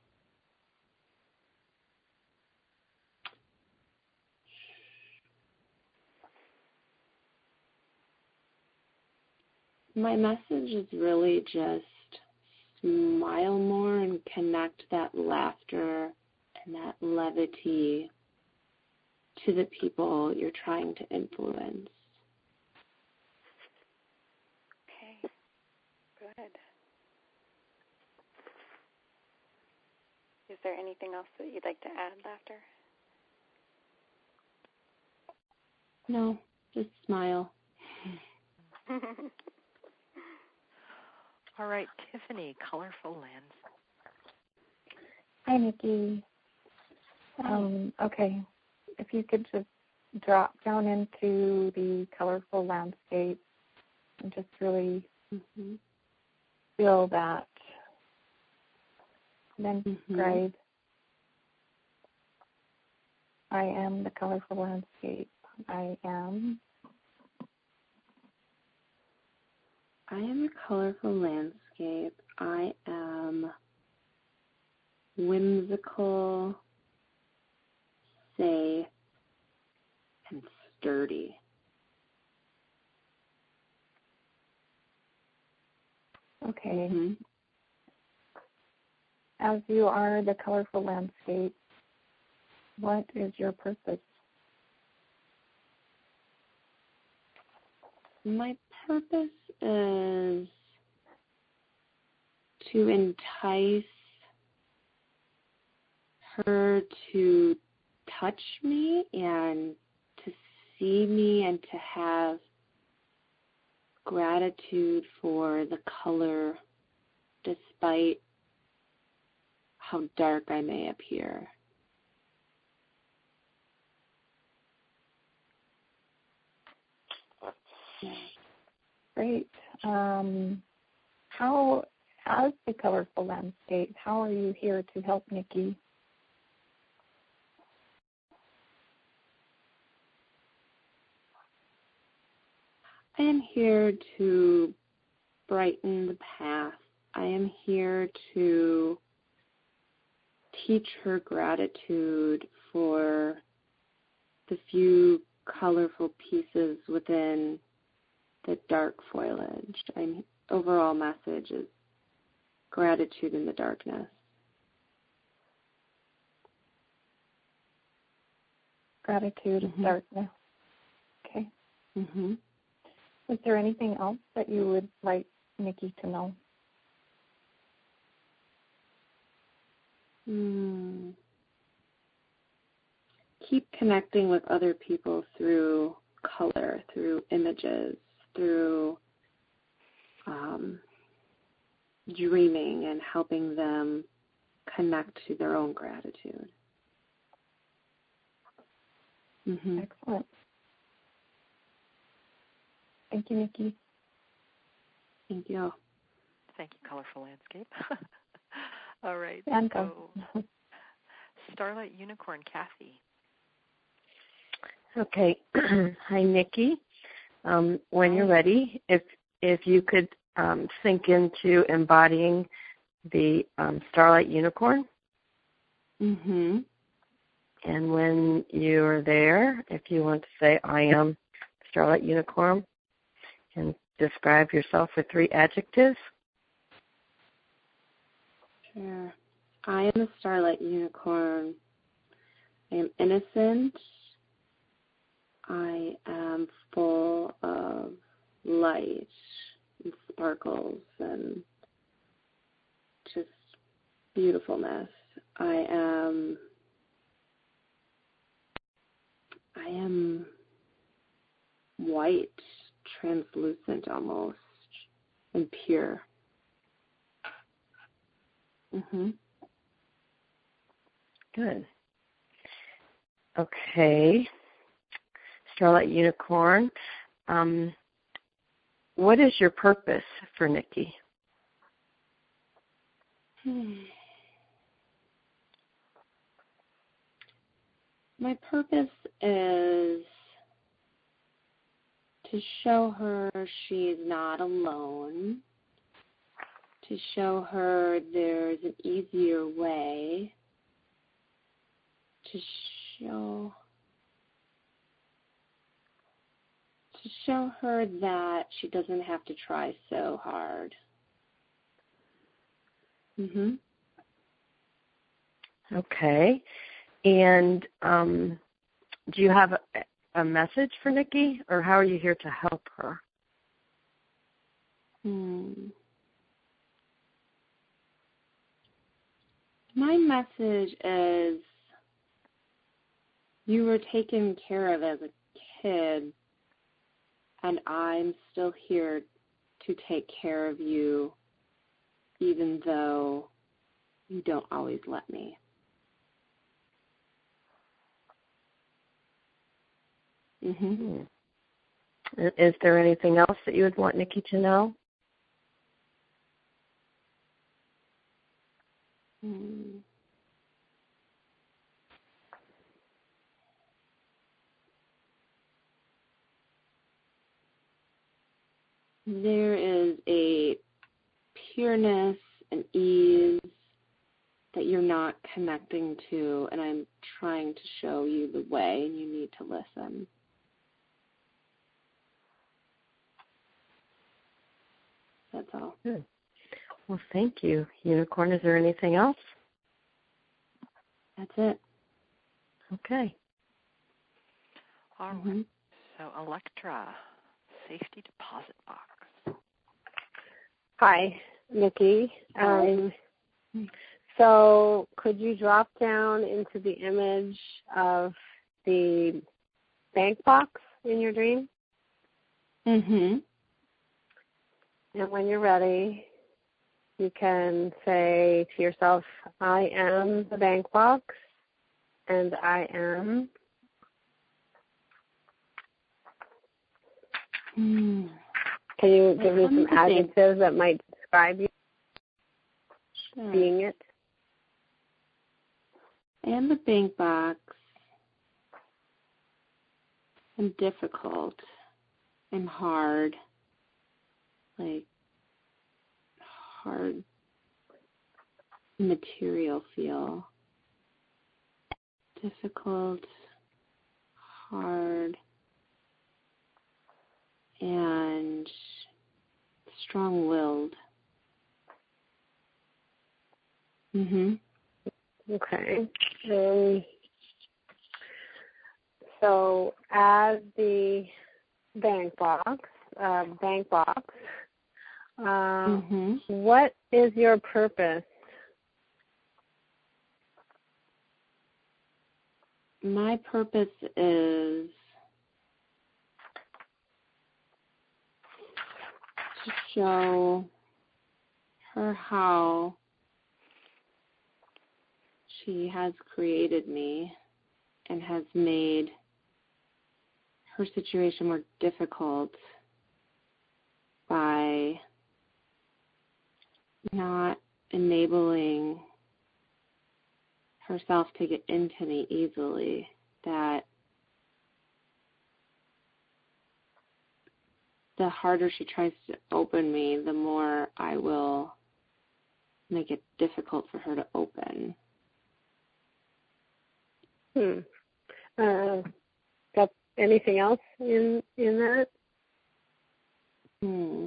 My message is really just smile more and connect that laughter and that levity to the people you're trying to influence. Okay, good. Is there anything else that you'd like to add, Laughter? No, just smile. All right, Tiffany, Colorful Lands. Hi, Nikki. Um, okay, if you could just drop down into the colorful landscape and just really mm-hmm. feel that. And then describe, mm-hmm. I am the colorful landscape. I am. I am a colorful landscape. I am whimsical, safe, and sturdy. Okay. Mm-hmm. As you are the colorful landscape, what is your purpose? My purpose is to entice her to touch me and to see me and to have gratitude for the color despite how dark I may appear. Great. Um, how, as the colorful landscape, how are you here to help Nikki? I am here to brighten the path. I am here to teach her gratitude for the few colorful pieces within the dark foliage. My overall message is gratitude in the darkness. Gratitude in Mm-hmm. darkness. Okay. Mm-hmm. Is there anything else that you would like Nikki to know? Mm. Keep connecting with other people through color, through images, through um, dreaming and helping them connect to their own gratitude. Mm-hmm. Excellent. Thank you, Nikki. Thank you. Thank you, Colorful Landscape. All right. And so, Starlight Unicorn, Kathy. Okay. Hi, Nikki. Um, when Hi. you're ready, if if you could um, sink into embodying the um, Starlight Unicorn. Mm-hmm. And when you're there, if you want to say, I am Starlight Unicorn, and describe yourself with three adjectives. Sure. I am a Starlight Unicorn. I am innocent. I am full of light and sparkles and just beautifulness. I am I am white, translucent almost, and pure. Mhm. Good. Okay. Starlight Unicorn. Um, what is your purpose for Nikki? Hmm. My purpose is to show her she is not alone, to show her there's an easier way, to show to show her that she doesn't have to try so hard. Mhm. Okay. And um, do you have a, a message for Nikki, or how are you here to help her? Hmm. My message is you were taken care of as a kid, and I'm still here to take care of you, even though you don't always let me. Mm-hmm. Is there anything else that you would want Nikki to know? Hmm. There is a pureness and ease that you're not connecting to, and I'm trying to show you the way, and you need to listen. That's all. Good. Well, thank you, Unicorn. Is there anything else? That's it. Okay. All right. Mm-hmm. So, Electra, Safety Deposit Box. Hi, Nikki. Hi. Um, so could you drop down into the image of the bank box in your dream? Mm-hmm. And when you're ready, you can say to yourself, I am the bank box, and I am. Mm. Can you give me some adjectives that might describe you Sure. being it? I am the bank box. I'm difficult. and hard, like hard material feel. Difficult, hard, and strong-willed. Mhm. Okay. Um, so as the bank box, uh, bank box, uh, mm-hmm. what is your purpose? My purpose is to show her how she has created me and has made her situation more difficult by not enabling herself to get into me easily, that the harder she tries to open me, the more I will make it difficult for her to open. Hmm. Uh, got anything else in in that? Hmm.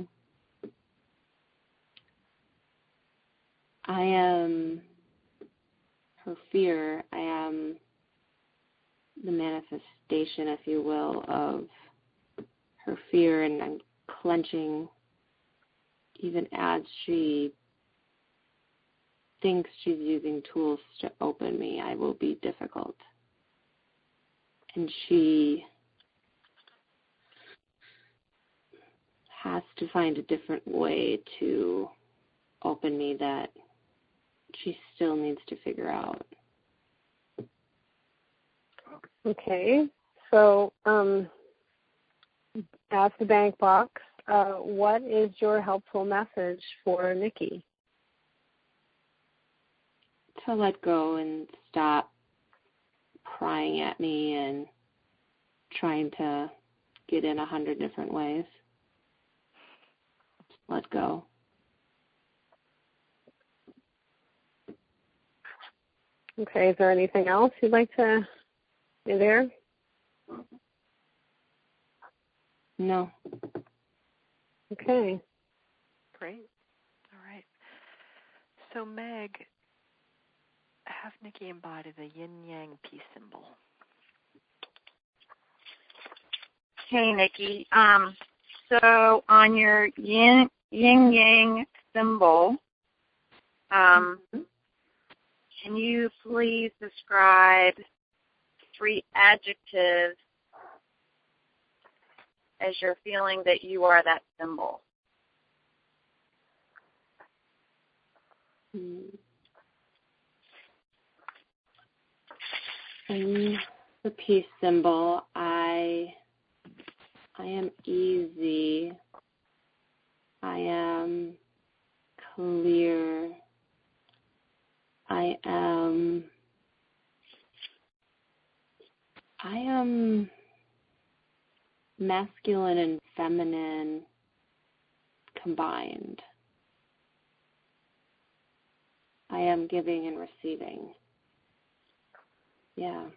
I am her fear. I am the manifestation, if you will, of her fear, and I'm clenching even as she thinks she's using tools to open me. I will be difficult. And she has to find a different way to open me that she still needs to figure out. Okay. So, um, as the bank box, uh, what is your helpful message for Nikki? To let go and stop prying at me and trying to get in a hundred different ways. Just let go. Okay, is there anything else you'd like to say there? No. Okay. Great. All right. So, Meg, have Nikki embody the yin-yang peace symbol. Hey, Nikki. Um, so on your yin yin-yang symbol, um, mm-hmm. can you please describe three adjectives as you're feeling that you are that symbol? I'm the peace symbol. I I am easy. I am clear. I am I am masculine and feminine combined. I am giving and receiving. Yeah.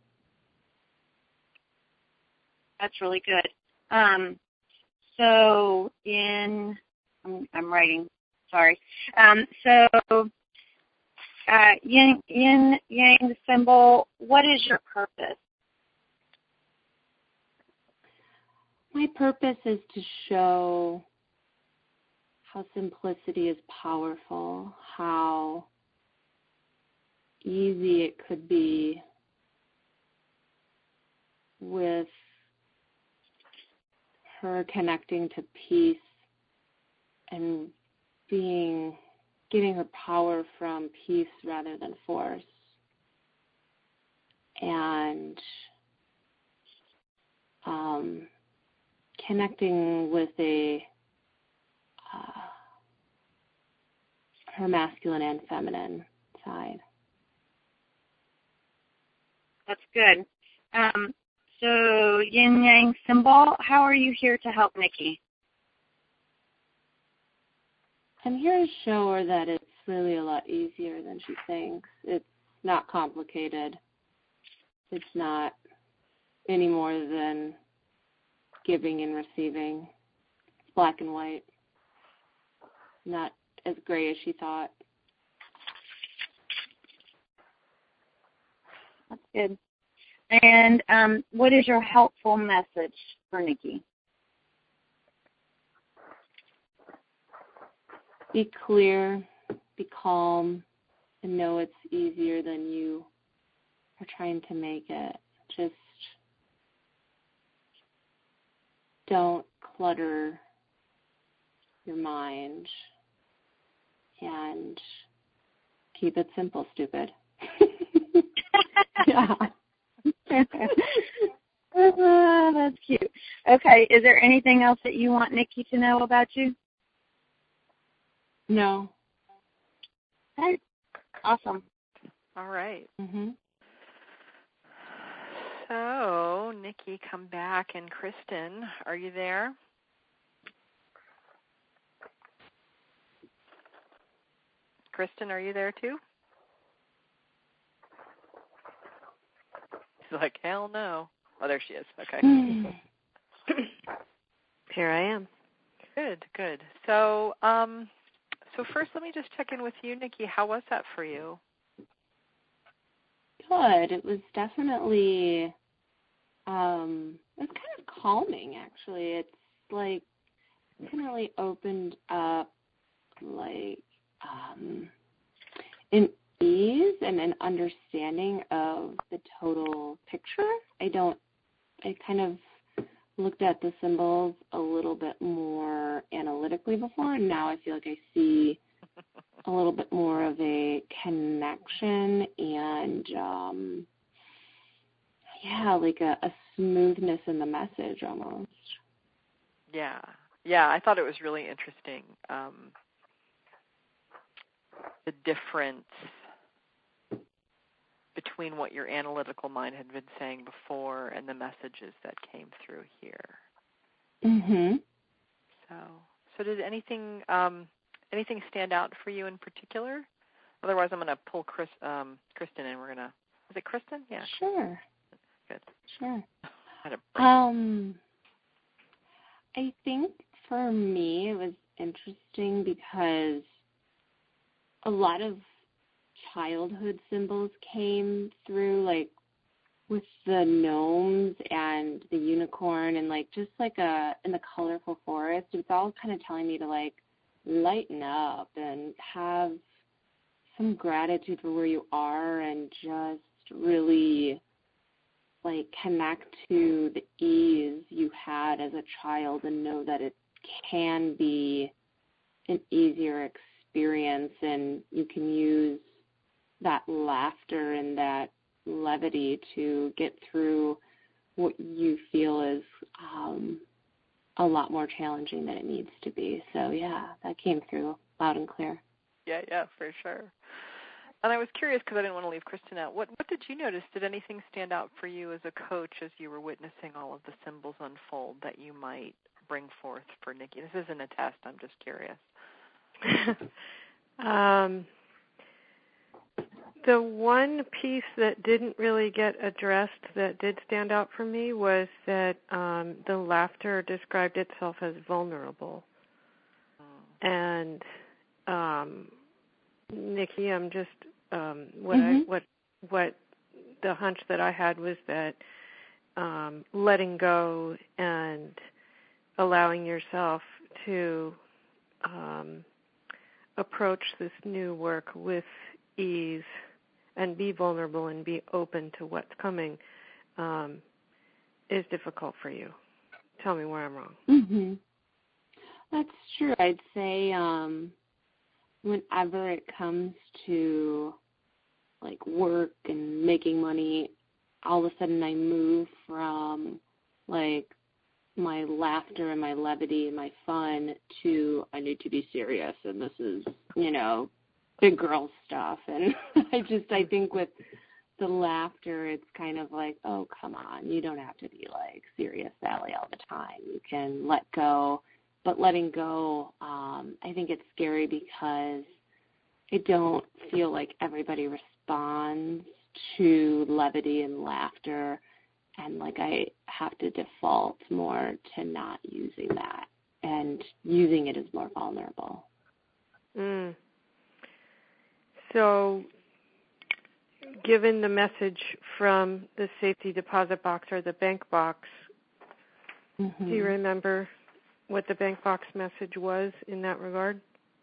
That's really good. Um, so in, I'm, I'm writing, sorry. Um, so uh, yin, yin yang symbol, what is your purpose? My purpose is to show how simplicity is powerful, how easy it could be with her connecting to peace and being, getting her power from peace rather than force. And um, connecting with a uh, her masculine and feminine side. That's good. Um, So yin yang symbol, how are you here to help Nikki? I'm here to show her that it's really a lot easier than she thinks. It's not complicated. It's not any more than giving and receiving. It's black and white. Not as gray as she thought. That's good. And um, what is your helpful message for Nikki? Be clear, be calm, and know it's easier than you are trying to make it. Just don't clutter your mind and keep it simple, stupid. Yeah. uh, that's cute. Okay, is there anything else that you want Nikki to know about you? No. Okay, awesome. All right. Mm-hmm. So, Nikki, come back, and Kristen, are you there? Kristen, are you there too? She's like, hell no. Oh, there she is. Okay. Here I am. Good, good. So, um, so first, let me just check in with you, Nikki. How was that for you? Good. It was definitely, um, it was kind of calming, actually. It's like, it kind of really opened up, like, um, an ease and an understanding of the total picture. I don't, I kind of looked at the symbols a little bit more analytically before, and now I feel like I see a little bit more of a connection and, um, yeah, like a, a smoothness in the message almost. Yeah. Yeah, I thought it was really interesting, um, the difference between what your analytical mind had been saying before and the messages that came through here. Mhm. So, so did anything um, anything stand out for you in particular? Otherwise, I'm going to pull Chris, um, Kristen in. We're going to. Is it Kristen? Yeah. Sure. Good. Sure. Had a break. Um, I think for me it was interesting because a lot of childhood symbols came through, like with the gnomes and the unicorn and like just like a in the colorful forest. It's all kind of telling me to like lighten up and have some gratitude for where you are and just really like connect to the ease you had as a child and know that it can be an easier experience and you can use that laughter and that levity to get through what you feel is um, a lot more challenging than it needs to be. So, yeah, that came through loud and clear. Yeah, yeah, for sure. And I was curious because I didn't want to leave Kristen out. What what did you notice? Did anything stand out for you as a coach as you were witnessing all of the symbols unfold that you might bring forth for Nikki? This isn't a test. I'm just curious. um, the one piece that didn't really get addressed that did stand out for me was that um, the laughter described itself as vulnerable. Mm. And um, Nikki, I'm just um, what mm-hmm. I what what the hunch that I had was that um, letting go and allowing yourself to um, approach this new work with ease and be vulnerable and be open to what's coming um, is difficult for you. Tell me where I'm wrong. Mm-hmm. That's true. I'd say um, whenever it comes to like work and making money, all of a sudden I move from like my laughter and my levity and my fun to I need to be serious and this is, you know, big girl stuff. And I just, I think with the laughter, it's kind of like, oh, come on, you don't have to be like serious Sally all the time. You can let go. But letting go, um, I think it's scary because I don't feel like everybody responds to levity and laughter, and like I have to default more to not using that and using it as more vulnerable. Mm. So, given the message from the safety deposit box or the bank box, mm-hmm. do you remember what the bank box message was in that regard?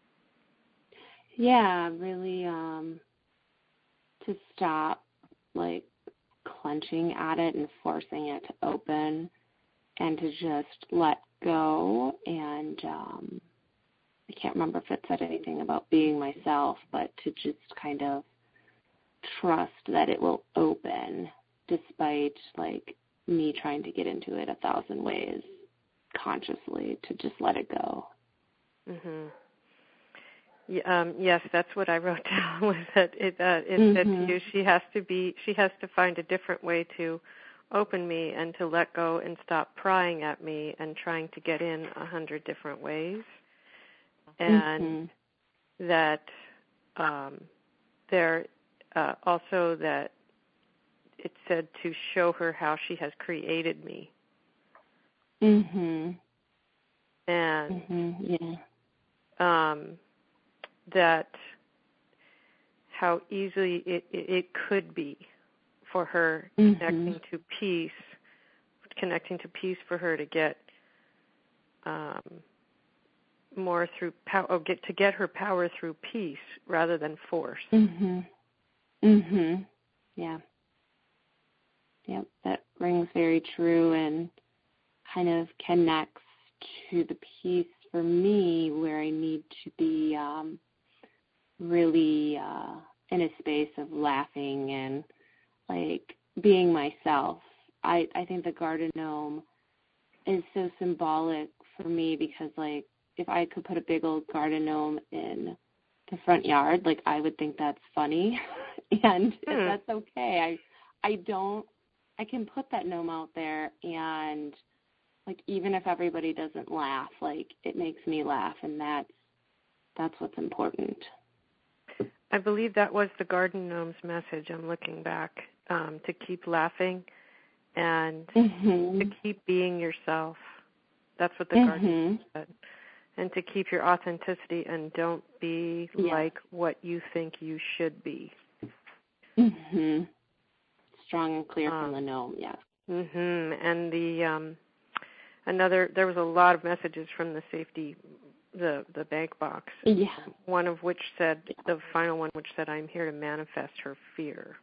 Yeah, really um, to stop, like, clenching at it and forcing it to open, and to just let go. And um, I can't remember if it said anything about being myself, but to just kind of trust that it will open despite, like, me trying to get into it a thousand ways consciously, to just let it go. Mhm. Yeah, um, yes, that's what I wrote down. Was that it? Uh, it mm-hmm. said to you, she has to be, she has to find a different way to open me and to let go and stop prying at me and trying to get in a hundred different ways, and mm-hmm. that um, there uh, also that it said to show her how she has created me. Mhm. And mm-hmm. yeah. Um, that how easily it, it, it could be for her mm-hmm. connecting to peace, connecting to peace for her to get um, more through power, or get to get her power through peace rather than force. Mhm. Mhm. Yeah. Yep, that rings very true and kind of connects to the piece for me where I need to be um, really uh, in a space of laughing and like being myself. I, I think the garden gnome is so symbolic for me because like if I could put a big old garden gnome in the front yard, like I would think that's funny and hmm. that's okay. I I don't I can put that gnome out there and like even if everybody doesn't laugh, like it makes me laugh, and that's that's what's important. I believe that was the garden gnome's message. I'm looking back um, to keep laughing and mm-hmm. to keep being yourself. That's what the mm-hmm. garden said. And to keep your authenticity and don't be yeah. like what you think you should be. Mhm. Strong and clear um, from the gnome, yeah. Mhm. And the um, another there was a lot of messages from the safety the the bank box. Yeah. One of which said the final one which said I'm here to manifest her fear.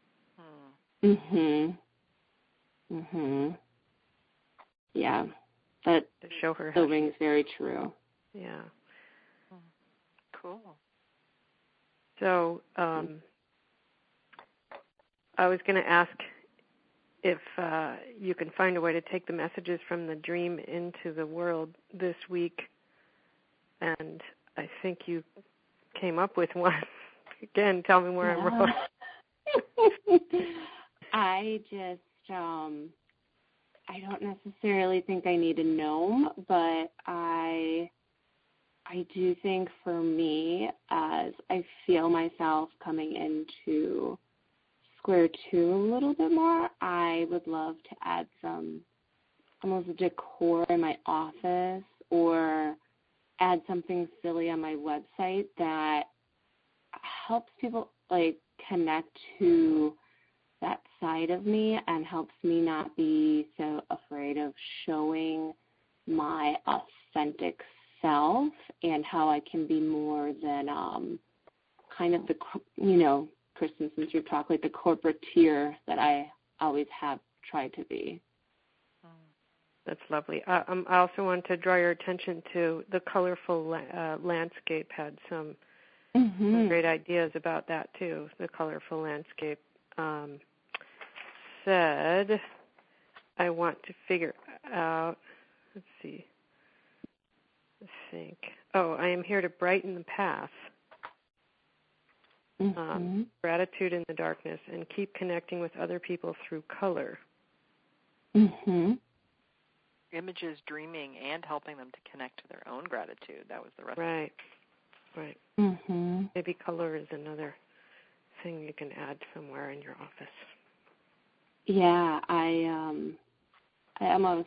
Mhm. Mhm. Yeah. That to show her still how rings very true. Yeah. Cool. So um, I was going to ask if uh, you can find a way to take the messages from the dream into the world this week, and I think you came up with one. Again, tell me where yeah. I'm wrong. I just, um, I don't necessarily think I need a gnome, but I, I do think for me, as I feel myself coming into square two a little bit more, I would love to add some almost decor in my office or add something silly on my website that helps people like connect to that side of me and helps me not be so afraid of showing my authentic self and how I can be more than um, kind of the, you know, Kristen, since you've talked, like the corporateer that I always have tried to be. That's lovely. Uh, um, I also want to draw your attention to the colorful la- uh, landscape. Had some, mm-hmm. some great ideas about that too. The colorful landscape um, said, I want to figure out, let's see, let's think. Oh, I am here to brighten the path. Mm-hmm. um, gratitude in the darkness, and keep connecting with other people through color. Mm-hmm. Images, dreaming, and helping them to connect to their own gratitude. That was the rest. Right, right. Mm-hmm. Maybe color is another thing you can add somewhere in your office. Yeah, I um, I almost,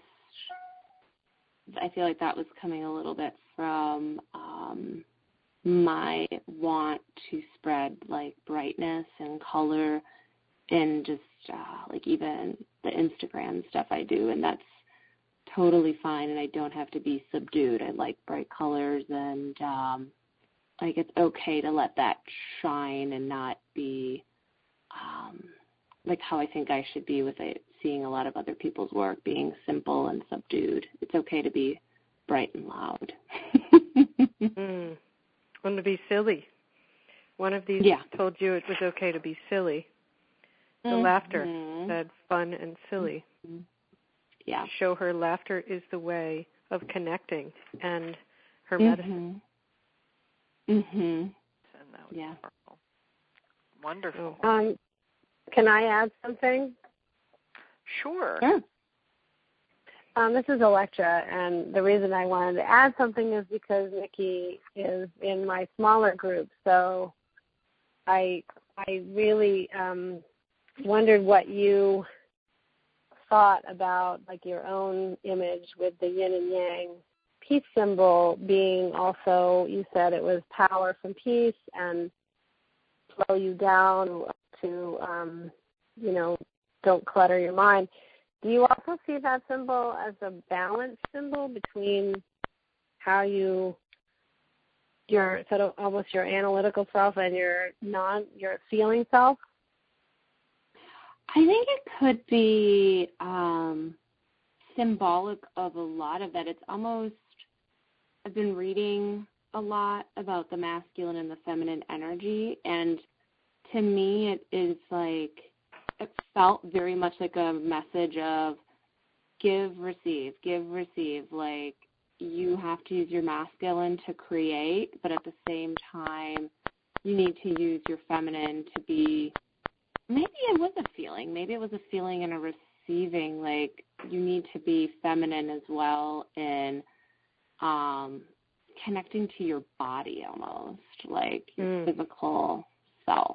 I feel like that was coming a little bit from um, my want to spread like brightness and color in just uh, like even the Instagram stuff I do, and that's totally fine, and I don't have to be subdued. I like bright colors, and um, like it's okay to let that shine and not be um, like how I think I should be with it, seeing a lot of other people's work being simple and subdued. It's okay to be bright and loud. mm. And to be silly. One of these yeah. told you it was okay to be silly. The mm-hmm. laughter said fun and silly. Mm-hmm. Yeah. Show her laughter is the way of connecting and her mm-hmm. medicine. Mm-hmm. And that was yeah. powerful. Wonderful. Um, can I add something? Sure. Sure. Um, this is Electra, and the reason I wanted to add something is because Nikki is in my smaller group. So I I really um, wondered what you thought about like your own image with the yin and yang peace symbol being also, you said it was power from peace and slow you down to, um, you know, don't clutter your mind. Do you also see that symbol as a balance symbol between how you, your sort of almost your analytical self and your non, your feeling self? I think it could be um, symbolic of a lot of that. It's almost, I've been reading a lot about the masculine and the feminine energy, and to me it is like, it felt very much like a message of give, receive, give, receive. Like you have to use your masculine to create, but at the same time you need to use your feminine to be, maybe it was a feeling, maybe it was a feeling and a receiving, like you need to be feminine as well in um, connecting to your body almost, like your mm. physical self.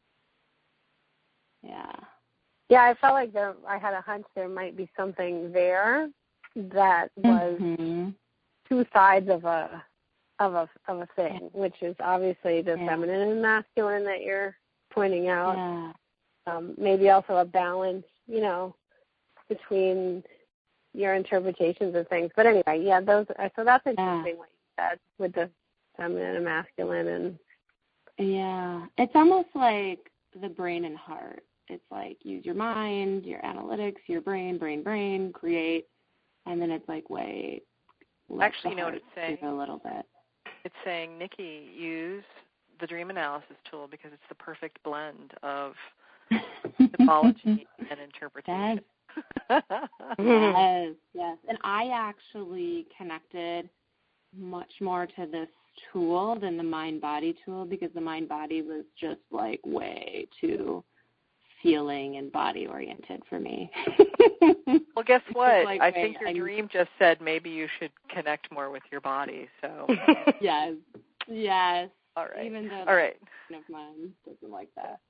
Yeah. Yeah, I felt like there. I had a hunch there might be something there that was mm-hmm. two sides of a of a of a thing, which is obviously the yeah. feminine and masculine that you're pointing out. Yeah. Um, maybe also a balance, you know, between your interpretations of things. But anyway, yeah, those. So that's interesting yeah. what you said with the feminine and masculine, and yeah, it's almost like the brain and heart. It's like use your mind, your analytics, your brain, brain, brain, create, and then it's like, wait. Actually, you know what it's saying? A little bit. It's saying, Nikki, use the dream analysis tool because it's the perfect blend of symbology and interpretation. Yes. yes, yes. And I actually connected much more to this tool than the mind-body tool because the mind-body was just like way too feeling and body oriented for me. Well, guess what? Like, I wait, think your I'm... dream just said maybe you should connect more with your body. So yes, yes. All right. Even though all right. of mine doesn't like that.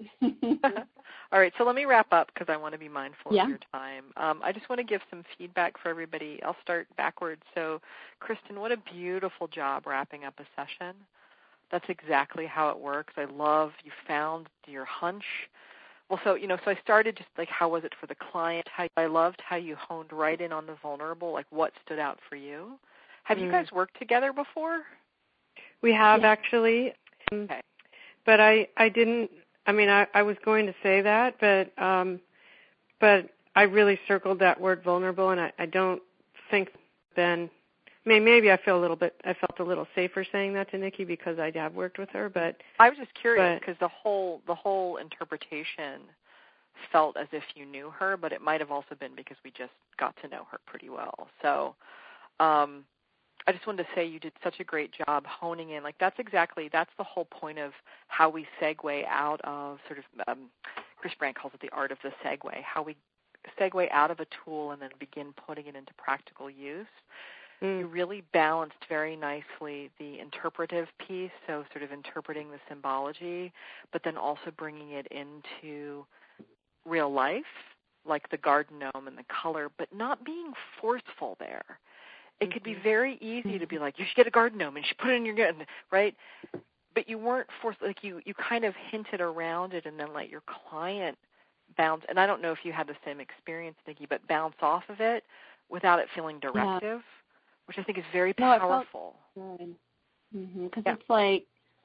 All right. So let me wrap up because I want to be mindful yeah. of your time. Um, I just want to give some feedback for everybody. I'll start backwards. So, Kristen, what a beautiful job wrapping up a session. That's exactly how it works. I love you found your hunch. Well, so, you know, so I started just like how was it for the client? How I loved how you honed right in on the vulnerable, like what stood out for you. Have mm. you guys worked together before? We have yeah. actually. Um, okay. But I, I didn't, I mean, I, I was going to say that, but um, but I really circled that word vulnerable, and I, I don't think then, I mean, maybe I feel a little bit, I felt a little safer saying that to Nikki because I have worked with her, but. I was just curious because the whole, the whole interpretation felt as if you knew her, but it might have also been because we just got to know her pretty well. So, um, I just wanted to say you did such a great job honing in. Like that's exactly, that's the whole point of how we segue out of sort of, um, Chris Brandt calls it the art of the segue, how we segue out of a tool and then begin putting it into practical use. Mm. You really balanced very nicely the interpretive piece, so sort of interpreting the symbology, but then also bringing it into real life, like the garden gnome and the color, but not being forceful there. It mm-hmm. could be very easy mm-hmm. to be like, you should get a garden gnome and you should put it in your garden, right? But you weren't forced, like you, you kind of hinted around it and then let your client bounce, and I don't know if you had the same experience, Nikki, but bounce off of it without it feeling directive, yeah. which I think is very no, powerful. Because mm-hmm. yeah. it's like,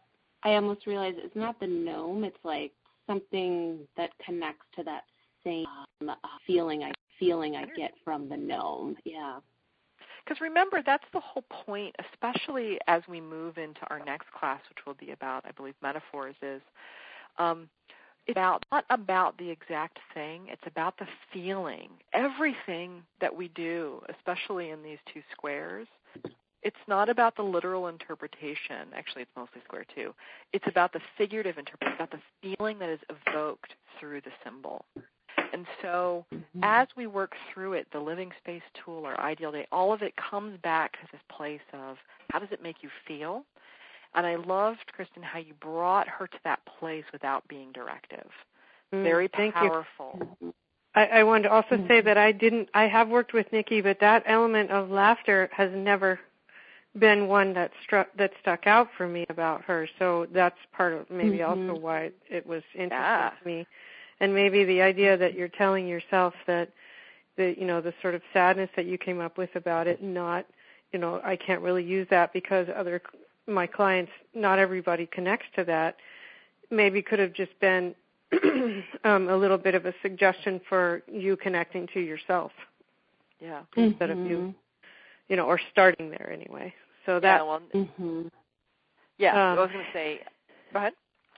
I almost realize it's not the gnome, it's like something that connects to that same um, feeling I feeling I get from the gnome. Yeah. Because remember, that's the whole point, especially as we move into our next class, which will be about, I believe, metaphors, is um, it's about, not about the exact thing. It's about the feeling. Everything that we do, especially in these two squares, it's not about the literal interpretation. Actually, it's mostly square too. It's about the figurative interpretation, about the feeling that is evoked through the symbol. And so mm-hmm. as we work through it, the Living Space tool or Ideal Day, all of it comes back to this place of how does it make you feel? And I loved, Kristen, how you brought her to that place without being directive. Mm, Very powerful. You. I, I wanted to also mm-hmm. say that I didn't, I have worked with Nikki, but that element of laughter has never been one that struck, that stuck out for me about her. So that's part of maybe mm-hmm. also why it was interesting yeah. to me. And maybe the idea that you're telling yourself that, the you know, the sort of sadness that you came up with about it, not, you know, I can't really use that because other my clients, not everybody connects to that, maybe could have just been um, a little bit of a suggestion for you connecting to yourself. Yeah. Instead mm-hmm. of you, you know, or starting there anyway. So that. Yeah, well, mm-hmm. yeah um, I was going to say, go ahead.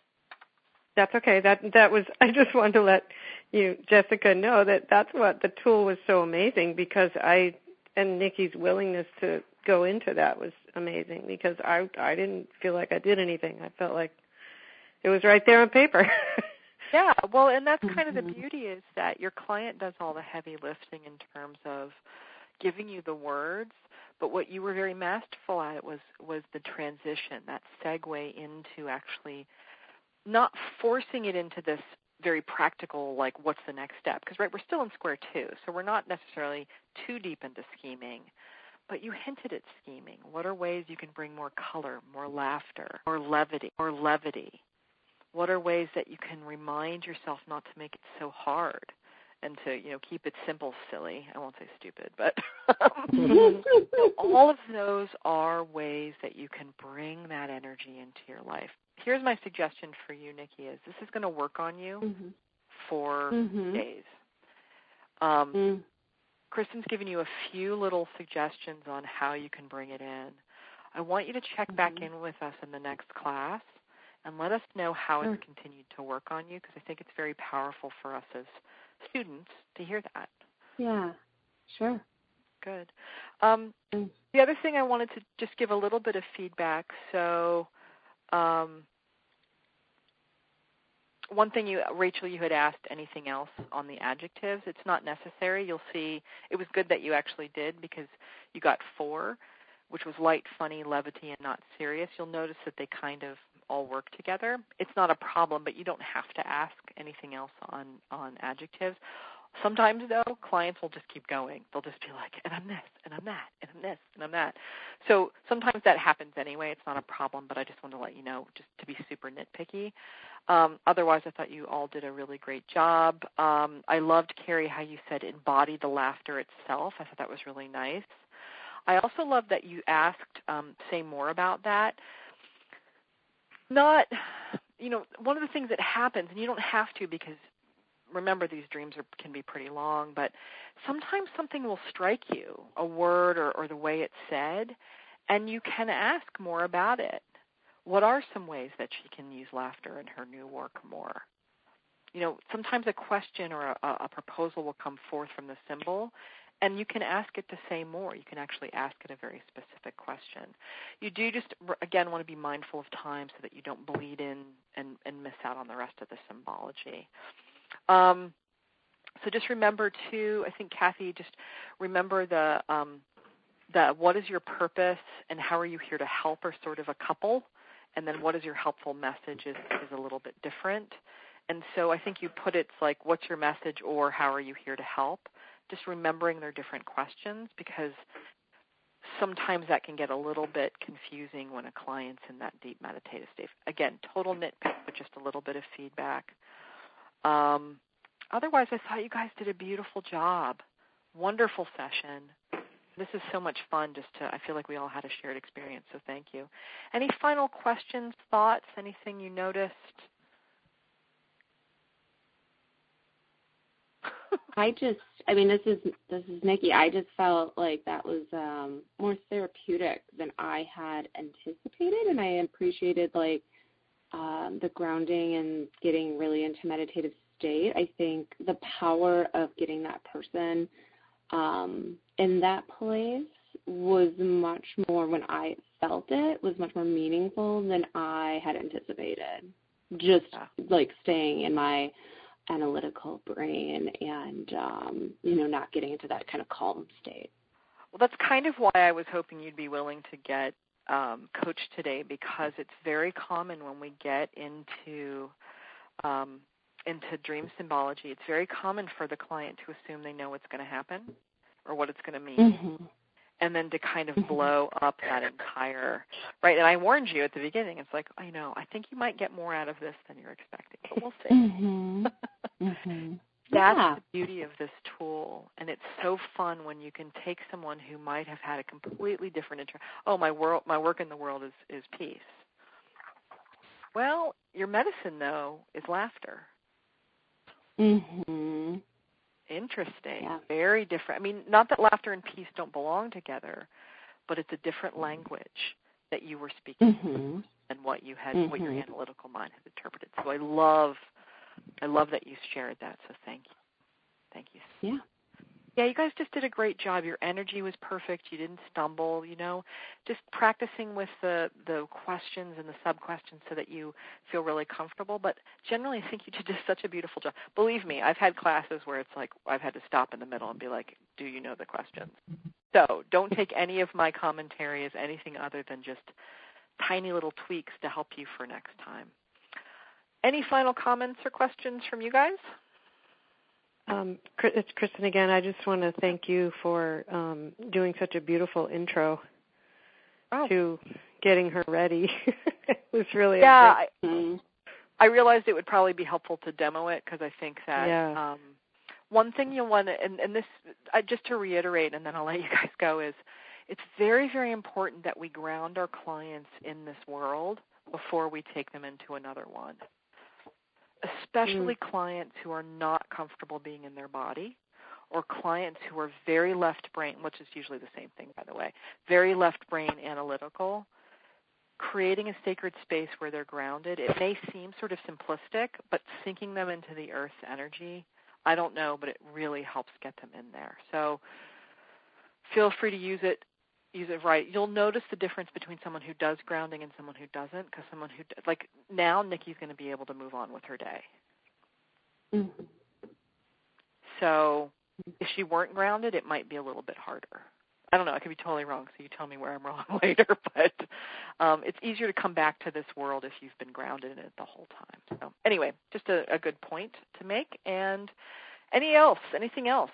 That's okay. That that was. I just wanted to let you, Jessica, know that that's what the tool was so amazing because I and Nikki's willingness to go into that was amazing because I I didn't feel like I did anything. I felt like it was right there on paper. Yeah. Well, and that's kind of the beauty is that your client does all the heavy lifting in terms of giving you the words, but what you were very masterful at was was the transition, that segue into actually not forcing it into this very practical, like, what's the next step? Because, right, we're still in square two, so we're not necessarily too deep into scheming, but you hinted at scheming. What are ways you can bring more color, more laughter, more levity, more levity? What are ways that you can remind yourself not to make it so hard and to, you know, keep it simple, silly? I won't say stupid, but so all of those are ways that you can bring that energy into your life. Here's my suggestion for you, Nikki, is this is going to work on you mm-hmm. for mm-hmm. days. Um, mm. Kristen's given you a few little suggestions on how you can bring it in. I want you to check mm-hmm. back in with us in the next class and let us know how sure. it's continued to work on you because I think it's very powerful for us as students to hear that. Yeah, sure. Good. Um, mm. The other thing I wanted to just give a little bit of feedback. So um, one thing, you, Rachel, you had asked anything else on the adjectives. It's not necessary. You'll see it was good that you actually did because you got four, which was light, funny, levity, and not serious. You'll notice that they kind of all work together. It's not a problem, but you don't have to ask anything else on, on adjectives. Sometimes, though, clients will just keep going. They'll just be like, and I'm this, and I'm that, and I'm this, and I'm that. So sometimes that happens anyway. It's not a problem, but I just want to let you know just to be super nitpicky. Um, otherwise, I thought you all did a really great job. Um, I loved, Carrie, how you said embody the laughter itself. I thought that was really nice. I also love that you asked, um, say more about that. Not, you know, one of the things that happens, and you don't have to because remember, these dreams are, can be pretty long, but sometimes something will strike you, a word or, or the way it's said, and you can ask more about it. What are some ways that she can use laughter in her new work more? You know, sometimes a question or a, a proposal will come forth from the symbol, And you can ask it to say more. You can actually ask it a very specific question. You do just, again, want to be mindful of time so that you don't bleed in and, and miss out on the rest of the symbology. Um, so just remember, too, I think, Kathy, just remember the, um, the what is your purpose and how are you here to help are sort of a couple, and then what is your helpful message is, is a little bit different. And so I think you put it's like, what's your message or how are you here to help? Just remembering their different questions, because sometimes that can get a little bit confusing when a client's in that deep meditative state. Again, total nitpick, but just a little bit of feedback. Um, otherwise, I thought you guys did a beautiful job. Wonderful session. This is so much fun just to, I feel like we all had a shared experience, so thank you. Any final questions, thoughts, anything you noticed? I just, I mean, this is this is Nikki. I just felt like that was um, more therapeutic than I had anticipated, and I appreciated like um, the grounding and getting really into meditative state. I think the power of getting that person um, in that place was much more, when I felt it, was much more meaningful than I had anticipated. Just yeah. like staying in my analytical brain and, um, you know, not getting into that kind of calm state. Well, that's kind of why I was hoping you'd be willing to get um, coached today, because it's very common when we get into um, into dream symbology, it's very common for the client to assume they know what's going to happen or what it's going to mean. Mm-hmm. And then to kind of blow up that entire, right? And I warned you at the beginning. It's like, I know, I think you might get more out of this than you're expecting, but we'll see. Mm-hmm. Mm-hmm. That's yeah. the beauty of this tool, and it's so fun when you can take someone who might have had a completely different inter- oh, my world, my work in the world is, is peace. Well, your medicine, though, is laughter. Mm-hmm. Interesting. Yeah. Very different. I mean, not that laughter and peace don't belong together, but it's a different language that you were speaking mm-hmm. and what you had, mm-hmm. what your analytical mind had interpreted. So I love, I love that you shared that. So thank you. Thank you. Yeah. Yeah, you guys just did a great job. Your energy was perfect. You didn't stumble, you know. Just practicing with the, the questions and the sub-questions so that you feel really comfortable. But generally, I think you did just such a beautiful job. Believe me, I've had classes where it's like I've had to stop in the middle and be like, do you know the questions? So don't take any of my commentary as anything other than just tiny little tweaks to help you for next time. Any final comments or questions from you guys? Um, it's Kristen again. I just want to thank you for um, doing such a beautiful intro oh. to getting her ready. It was really yeah. a great... I, I realized it would probably be helpful to demo it, because I think that yeah. um, one thing you want to, and, and this, I, just to reiterate, and then I'll let you guys go, is it's very, very important that we ground our clients in this world before we take them into another one. Especially mm. clients who are not comfortable being in their body, or clients who are very left brain, which is usually the same thing, by the way, very left brain analytical. Creating a sacred space where they're grounded, it may seem sort of simplistic, but sinking them into the earth's energy, I don't know, but it really helps get them in there. So feel free to use it. Use it right. You'll notice the difference between someone who does grounding and someone who doesn't, because someone who, like now, Nikki's going to be able to move on with her day. Mm-hmm. So if she weren't grounded, it might be a little bit harder. I don't know. I could be totally wrong, so you tell me where I'm wrong later. But um, it's easier to come back to this world if you've been grounded in it the whole time. So anyway, just a, a good point to make. And any else? Anything else?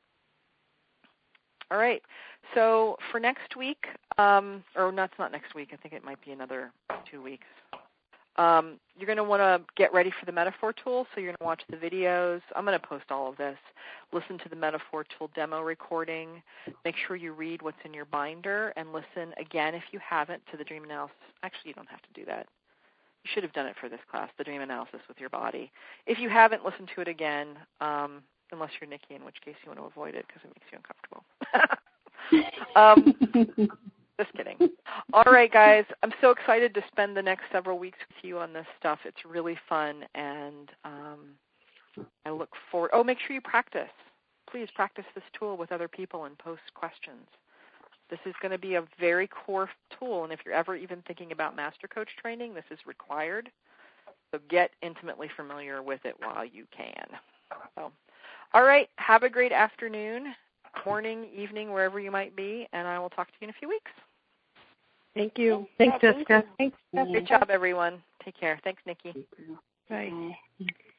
All right. So for next week, um, or not, it's not next week. I think it might be another two weeks. Um, you're going to want to get ready for the Metaphor Tool, so you're going to watch the videos. I'm going to post all of this. Listen to the Metaphor Tool demo recording. Make sure you read what's in your binder, and listen again, if you haven't, to the dream analysis. Actually, you don't have to do that. You should have done it for this class, the dream analysis with your body. If you haven't, listen to it again, um, unless you're Nikki, in which case you want to avoid it because it makes you uncomfortable. um, just kidding. All right, guys. I'm so excited to spend the next several weeks with you on this stuff. It's really fun, and um, I look forward. Oh, make sure you practice. please practice this tool with other people and post questions. This is going to be a very core tool, and if you're ever even thinking about Master Coach training, this is required. So get intimately familiar with it while you can. So, all right, have a great afternoon, morning, evening, wherever you might be, and I will talk to you in a few weeks. Thank you. Thanks, Jessica. Thanks, Jessica. Good job, everyone. Take care. Thanks, Nikki. Bye.